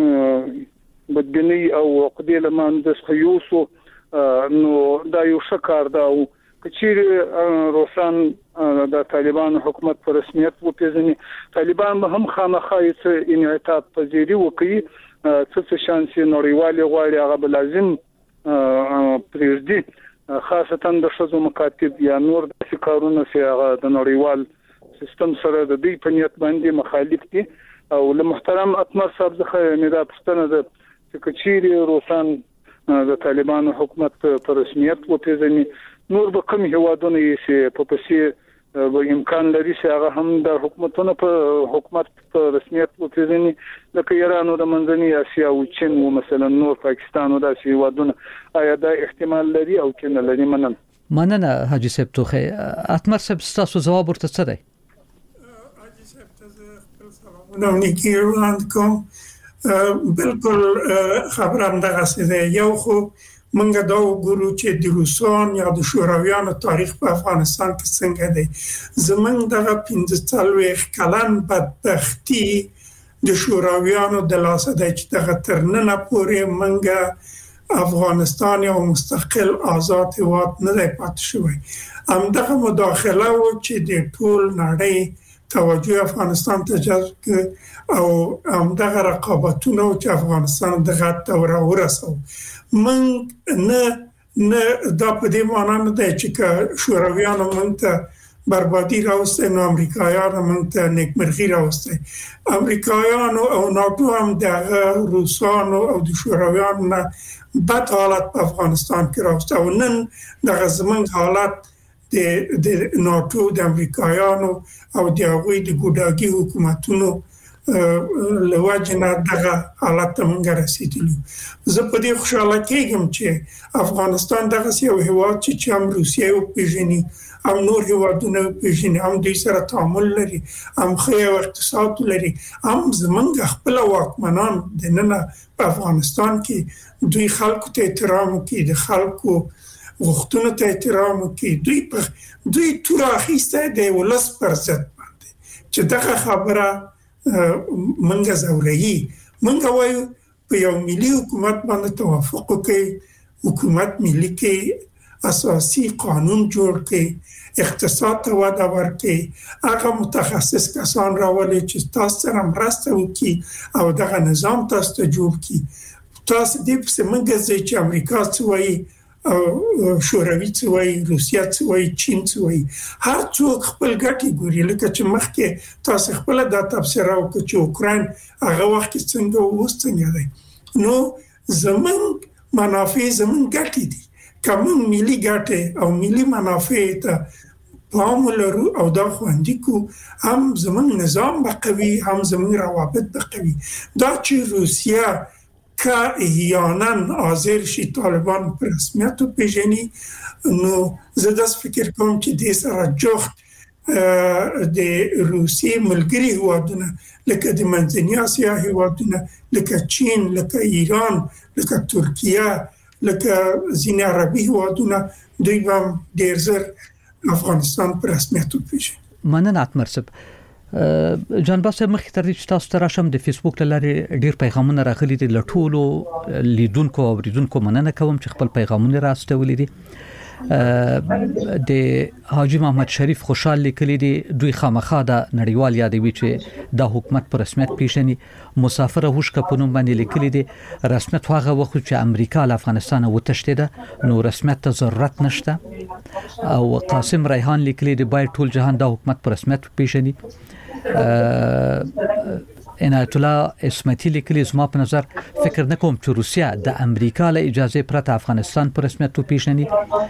N: بدبینی او عقدې لمن د خيوسو نو دا یو شکار ده او چې روسان د طالبان حکومت پر رسمیت وپیژني طالبان به هم خامخایت انعطاف پذیری وکړي څه شانس نړیوالي غواړي هغه لازم پریږدي خاصتا د شذو مکاتب یا نور د کارونو چې هغه د نړیوال سیستم سره د دې پنیت باندې مخالف دي. او له محترم اتمر صاحب څخه نه دا پښتنه ده چې کچيري روسان د طالبانو حکومت پر رسمیت وپیژني نور به کوم هوادونه یې چې په پسې و امکان لري چې هغه هم د حکومتونو په حکومت په رسمیت وپیژني لکه ایران او د منځنۍ اسیا او چین او مثلا نور پاکستان او داسې هوادونه آیا دا احتمال لري او کنه لري؟ مننه.
D: مننه حاجی صاحب توخه. اتمر صاحب تاسو جواب ورته څه دی؟
G: حاجی صاحب ته خپل سلامونه نیکی وړاندې کوم. بالکل خبرم دغه څه دی. یو خو منګه دا وګورو چې د روسان یا د شورویانو تاریخ په افغانستان کې څنګه دی. زمونږ دغه پنځه څلوېښت کلن بدبختي د شورویانو د لاسه دی چې دغه تر ننه پورې منګه افغانستان یو مستقل آزاد هېواد نه دی پاتې شوی. همدغه مداخله و چې د ټول نړۍ توجه افغانستان ته جذب کړ او همدغه رقابتونه چې افغانستان دغه ته ورسول. من نه نه دا په دې معنی نه دی چې شورویانو موږ ته بربادي راوسته نو امریکایانو موږ ته نیکمرغي راوسته. امریکایانو او ناتو هم د روسانو او د شورویانو نه بد حالت په افغانستان کې راوسته او نن دغه زمونږ حالت د د ناتو د امریکایانو او د هغوی د ګوډاګي حکومتونو لواجنه دغه حالت ته موږ رسیدلو. زه په دې خوشاله کېږم چې افغانستان دغه یو هېواد چې هم روسیه وپېژني هم نور هېوادونه وپېژني هم دوی سره تعامل لري هم ښه یو اقتصاد لري هم زموږ خپله واکمنان دننه په افغانستان کې دوی خلکو ته احترام کوي د خلکو غوښتنو ته احترام کوي. دوی په دوی توره اخیسته د ولس پر ضد باندې چې دغه خبره منګه زوري. منګه وایو په یو ملي حکومت باندې توافق کوي، حکومت ملي کې اساسي قانون جوړ کړي، اقتصاد ته وده ورکړي، هغه متخصص کسان راولي چې تاسو سره مرسته وکړي او دغه نظام تاسو ته جوړ کړي. تاسو دې په څنګه ځي چې امریکا څه وایي او شوروي څه وایي، روسیا څه وایي، چین څه وایي، هر څوک خپل ګټې ګوري. لکه چې مخکې تاسو خپل د تفسیر او چې اوکراین هغه وخت څنګه اوس څنګه دی، نو زمونږ منافع زمونږ ګټې دي. کوم ملي ګټې او ملي منافع ته پام ولرو او دا خوندي کو، هم زمونږ نظام بقوي، هم زمونږ روابط بقوي. دا چې روسیا که احیانا حاضر شي طالبان پر رسمیت پیژني، نو زه داس فکر کوم چې د سره جوخت د روسي ملګري هیوادونه لکه د منځنۍ اسیا هیوادونه لکه چین، لکه ایران، لکه ترکیه، لکه ځینې عربي هیوادونه، دوی هم ډېر زر افغانستان پر رسمیت پیژني.
D: مننه اتمرسب. جانباس مخکې تر دې چې تاسو ته راشم د فیسبوک له لارې ډیر پیغامونه راغلي دي له ټولو لیدونکو او اوریدونکو. مننه کوم چې خپل پیغامونه راستولي دي. د حاجی محمد شریف خوشحال لیکلي دي دوی خامخا د نړیوال یادوي چې د حکومت پر رسمیت پیژني. مسافر هوشکه په نوم باندې لیکلي دي رسمیت هغه وخت چې امریکا له افغانستان وتښتېده نو رسمیت ته ضرورت نشته. او قاسم ریحان لیکلي دي باید ټول جهان د حکومت پر رسمیت پیژني. عنایت الله اسمتی لیکلي زما په نظر فکر نکوم چې روسیا د امریکا له اجازه پرته افغانستان پر رسمیت پیژني.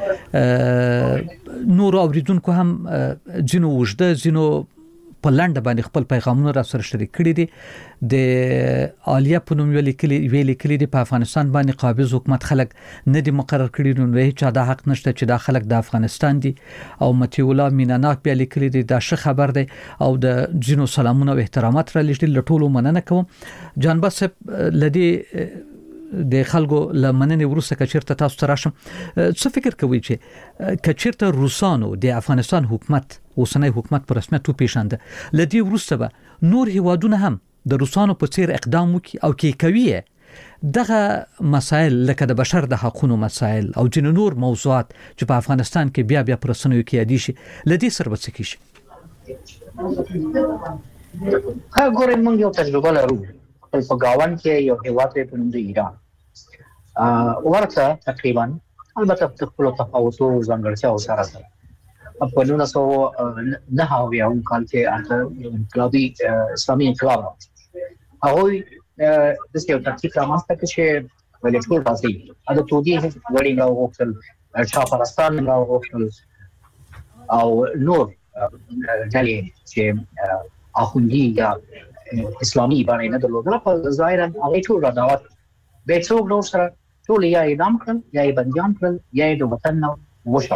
D: نور اوریدونکو هم ځینو وجده ځینو په لنډه باندې خپل پیغامونه را سره شریک کړي دي. د عالیه په نوم ویل کړي دي په افغانستان باندې قابض حکومت خلک نه دي مقرر کړي، نو هیڅ د حق نشته چې دا خلک د افغانستان دي. او متي الله میناناک بیا لیکلي دي دا ښه خبر دی او د جنو سلامونه او احترامات را لېږدي. له ټولو مننه کوم. جانباس لدی د خلکو لمننه ورسره کچیرته تاسو ته راشم، څه فکر کوي چې کچیرته روسانو د افغانستان حکومت اوسنۍ حکومت پر رسمیت پیژنده لدی ورسره به نور هیوادونه هم د روسانو په څیر اقدام وکړي او کې کوي دغه مسائل لکه د بشر د حقوقو مسائل او جن نور موضوعات چې په افغانستان کې بیا بیا پر رسنیو کې یادي شي لدی سره وڅ کی شي.
H: ها ګورې موږ یو تجربه لرو په گاوان کې یو هیواد په نوم د ایران ورته تقریبا البته په خپل تفاوتو ځانګړتیاو سره سره په نولس سوه نهه اویا کال کې د انقلابي اسلامي انقلاب هغوی د یو ترتیب رامنځته کړ چې ولې ټول راځي د تودي وړي نو وکړل شاپرستان نو وکړل او نور ډلې چې اخوندي یا اسلامي باندې نه درلودل په ظاهرا هغه ټول را دعوت به څوک نو سره ټول یا اعدام کړل یا بنديان کړل یا د وطن نو وشل.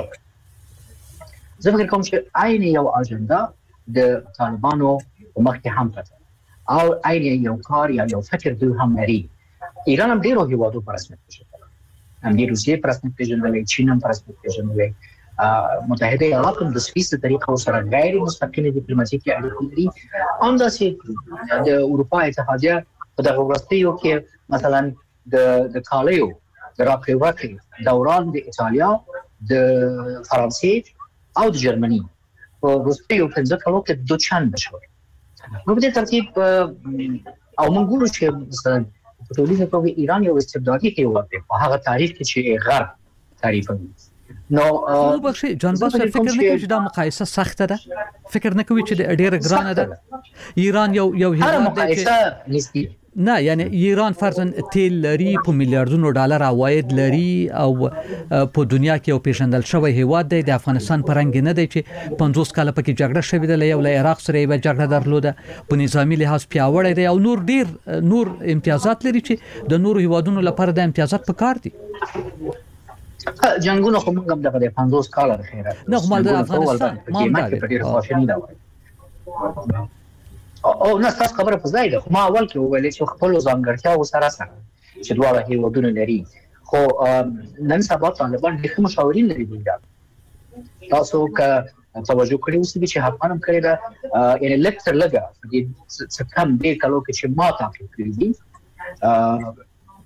H: زه فکر کوم چې عین یو اجنډا د طالبانو مخکې هم کړه او عین یو کار یا یو فکر دوی هم لري. ایران هم ډیرو هیوادو پر رسمیت پیژندل، هم د روسیې پر رسمیت پیژندل، چین هم پر رسمیت پیژندل، متحده ایالات هم د سویس د طریقو سره غیر مستقیم ډیپلوماټیکي اړیکې لري. همداسې د اروپا اتحادیه په دغه وروستیو کې مثلا د د کالیو د راکړې ورکړې دوران د ایتالیا، د فرانسې او د جرمني په وروستیو پنځه کالو کې دوه چند بشو. نو په دې ترتیب او موږ ګورو چې مثلا په ټولنه کې ایران یو استبدادي هیواد دی په هغه تاریخ کې چې غرب تعریف کوي. نو
D: نو بخشي جانباس فکر نه کوي چې دا مقایسه سخته ده، فکر نه کوي چې ډیره ګرانه ده. ایران یو یو هیواد دی چې نسبی نه یعنی ایران فرضاً تیل لري په میلیارډونو ډالر عواید لري او په دنیا کې یو پیژندل شوی هیواد دی. د افغانستان پرنګ نه دی چې پنځوس کاله پکې جګړه شوې ده، یو له عراق سره یې جګړه درلوده، په نظامی لحاظ پیاوړی دی او نور ډیر نور امتیازات لري چې د نورو هیوادونو لپاره د امتیازات پکار دي.
H: جنگونو خو موږ هم دغه پنځوس کاله خیره
D: نه خو مال د افغانستان ما
H: په ډیر خوشحالي ده او نه تاسو خبره په ځای ده. ما اول کې وویل چې خپل ځانګړتیاو سره سره چې دواړه هیوادونه لري، خو نن سبا طالبان د مشاورین لري دي. تاسو که توجه کړئ اوس چې حقانم کړی دا یعنی لکتر لګا د څه کم دی کلو کې چې ما تاسو کړی دي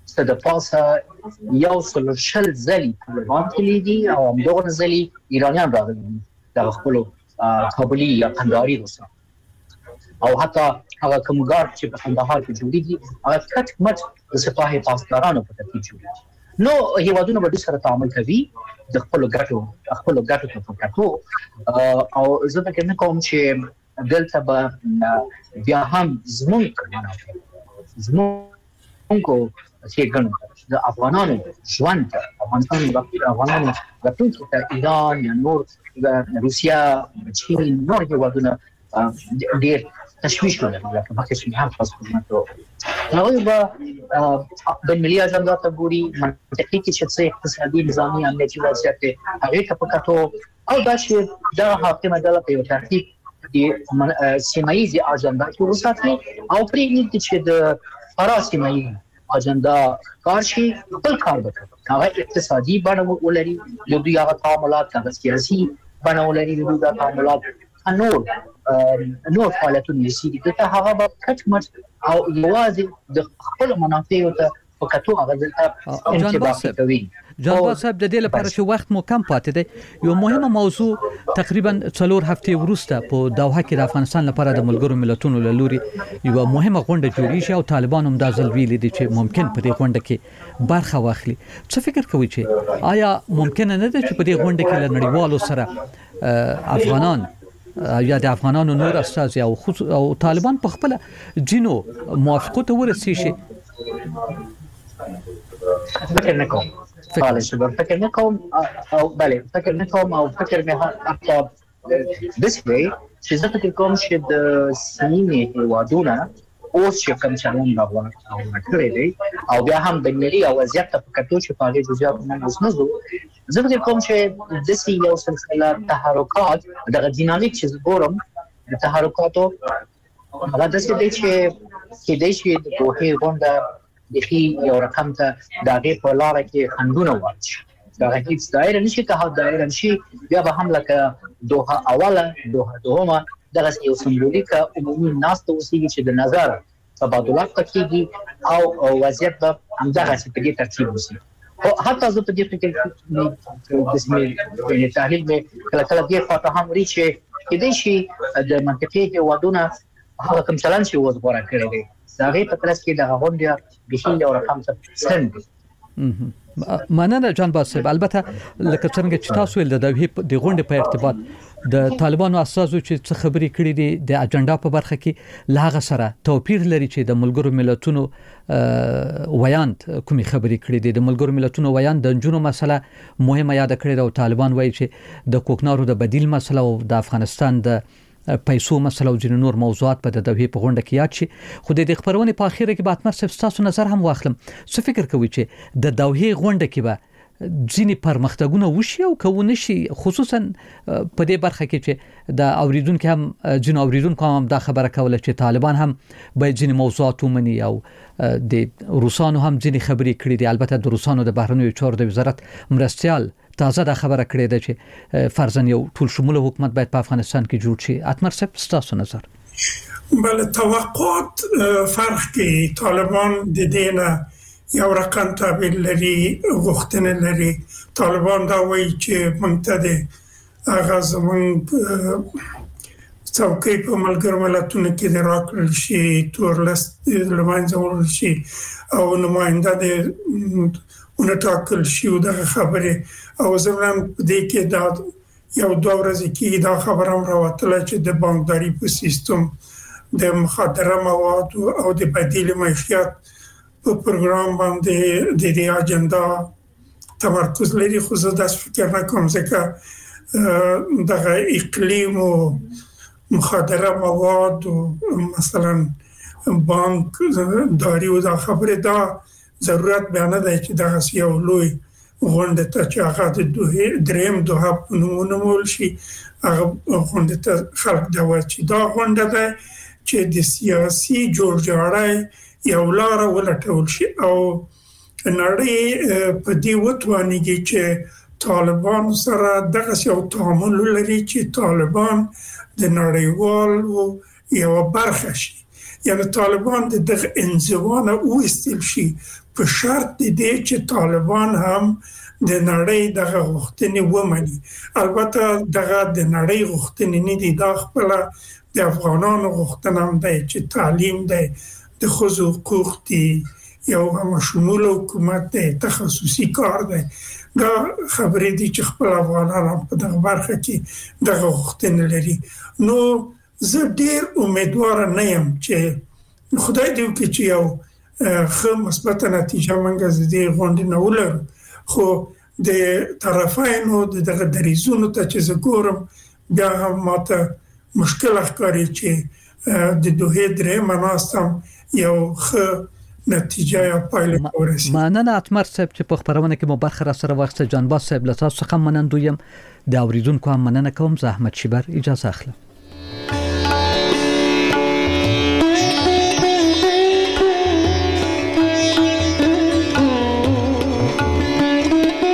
H: څه د پاسه یو سل شل ځلې طالبان تللي دي او همدغه ځلې ایرانیان راغلي دي د خپلو کابلي یا قندهاري دوستان او حتی هغه کومګار چې په قندهار کې جوړیږي هغه کټ مټ د سپاه پاسدارانو په ترتیب جوړیږي نو هیوادونه به د سره تعامل کوي د خپل ګټو خپل ګټو په کټو او زه فکر نه کوم چې دلته به بیا هم زمونږ زمونږ چې ګڼو د افغانانو ژوند افغانستان افغانانو راتلونکي ته ایران یا نور د روسیا چین نور هیوادونه ډېر تشویش لري لکه مخکې چې هم خاص کومه نو به د ملي اجنډا ته ګوري منطقي کې چې څه اقتصادي نظامي امنیتي وضعیت دی هغه ته په کتو او دا چې دا حاکمه ډله په یو ترتیب د سیمایي اجنډا کې وساتي او پرې چې د فرا سیمایي اجنډا کار شي خپل کار وکړي هغه اقتصادي بڼه ولري یو دوی هغه تعاملات هغه سیاسي بڼه ولري دوی دا تعاملات نور نور فعالیتونه سي دغه هغه به کټ مټ او یوازې د خپل منافعو ته فقطو هغه دلته انتباه کوي
D: جناب صاحب د دې لپاره چې وخت مو کم پاتې دی یو مهمه موضوع تقریبا څلور هفتې وروسته په دوحه کې د افغانستان لپاره د ملګرو ملتونو له لوري یو مهمه غونډه جوړیږي او طالبان هم دا ځل ویلي دي چې ممکن په دې غونډه کې برخه واخلي څه فکر کوئ چې آیا ممکن نه ده چې په دې غونډه کې له نړیوالو سره افغانان یا د افغانانو نور استازي او او طالبان په خپل جنو موافقه ته ورسي شي
H: فکر نه کوم فعال شباب فکر نه کوم او بله فکر نه کوم او فکر مې حتی this way چې زه فکر کوم چې د سیمې هیوادونه اوس چې کوم چلون راغلی او کړی دی او بیا هم د ملي او وضعیت په کتو چې په هغه جزئیات نه وسمزو زه فکر کوم چې د سی یو سلسله تحرکات د دینامیک چې ګورم د تحرکاتو هغه د څه دی چې چې د شي د دوه غونډه د هي یو رقم ته د هغه په لار کې خندونه واچ دا هیڅ دایره نشي که دایره نشي بیا به هم لکه دوه اوله دوه دومه دغه یو سمبولیکه عمومي ناس ته وسیږي چې د نظر تبادلات کوي او وضعیت به همدغه څه په دې ترتیب وسی او حتی زه په دې فکر کې د اسمه په تحلیل به کله کله دې فاته هم لري چې کله شي د منطقي هیوادونه هغه کوم چلن چې وځ غوړه کړی دی هغه په ترڅ کې د غونډه به هیله او رقم څه څنګه
D: مننه جان باسب البته لکه څنګه چې تاسو ول د د غونډې په ارتباط د طالبانو اساسو چې څه خبرې کړې دي د اجنډا په برخه کې لاغه سره توپیر لري چې د ملګرو ملتونو ویاند کومي خبرې کړې دي د ملګرو ملتونو ویاند د جنونو مسله مهمه یاد کړې او طالبان وایي چې د کوکنارو د بدیل مسله او د افغانستان د پیسو مسله او جن نور موضوعات په د دوی په غونډه کې یاد شي خو د خبرونه په اخیره کې باتمر صاحب تاسو نظر هم واخلم څه فکر کوي چې د دوی غونډه کې به ځینې پرمختګونه وشي او کوونه شي خصوصا په دې برخه کې چې د اوریدونکو هم جن اوریدونکو هم دا خبره کوله چې طالبان هم به ځینې موضوعات ومني او د روسانو هم ځینې خبرې کړې دي البته د روسانو د بهرنیو چارو د وزارت مرستيال تازه دا خبره کړې ده چې فرضاً یو ټول شموله حکومت باید په افغانستان کې جوړ شي اتمر صاحب تاسو نظر
G: بله توقعات فرق کې طالبان د دینه یو رقم تعبیر لري غوښتنه لري طالبان دا وایي چې موږ ته د هغه زمونږ څوکۍ په ملګرو ملتونو کې د راکړل شي تورلست لمانځه وړل شي او نماینده د ونټاکل شي د خبرې او زموږ د کې دا یو دوه ورځې کې دا خبره هم راوتله چې د بانکداري په سیستم د مخدره مواد او د بدیل معیشت په پروګرام باندې د دې اجنډا تمرکز لري خو زه داس فکر نه کوم ځکه دغه اقلیم او مخدره مواد او مثلا بانک داری او دا خبره دا ضرورت بیان ده چې دا یو لوی غونډه ته چې هغه د دوه دریم دوه په نومونه مول شي هغه غونډه ته خلک دا وایي چې دا غونډه ده چې د سیاسي جوړجاړی یو لار ولټول شي او نړۍ په دې وتوانیږي چې طالبان سره دغه یو تعامل لري چې طالبان د نړیوال یو برخه شي یعنی طالبان د دغه انزوا نه وستل شي په شرط دی چې طالبان هم د نړۍ دغه غوښتنې ومني. البته دغه د نړۍ غوښتنې نه دي، دا خپل د افغانانو غوښتنه هم دی چې تعلیم دی، د ښځو حقوق دي، یو هم شمول حکومت دی، تخصصي کار دی. دا خبرې دي چې خپل افغانان هم په دغه برخه کې دغه غوښتنې لري. نو زه ډېر امیدوار نه یم چې خدای دې وکړي چې یو ښه مثبته نتیجه موږ د دې غونډې نه ولرو، خو د طرفینو د دغه دریځونو ته چې زه ګورم بیا هم ماته مشکل ښکاري چې د دوحې درېیمه ناسته هم یو ښه نتیجه یا پایله ورسېږي.
D: مننه اتمر صاحب چې په خبرونه کې مو برخه را سره واخیسته. جانباز صاحب له تاسو څخه منندویم، د اوریدونکو هم مننه کوم. زه احمد شیبر اجازه اخلم.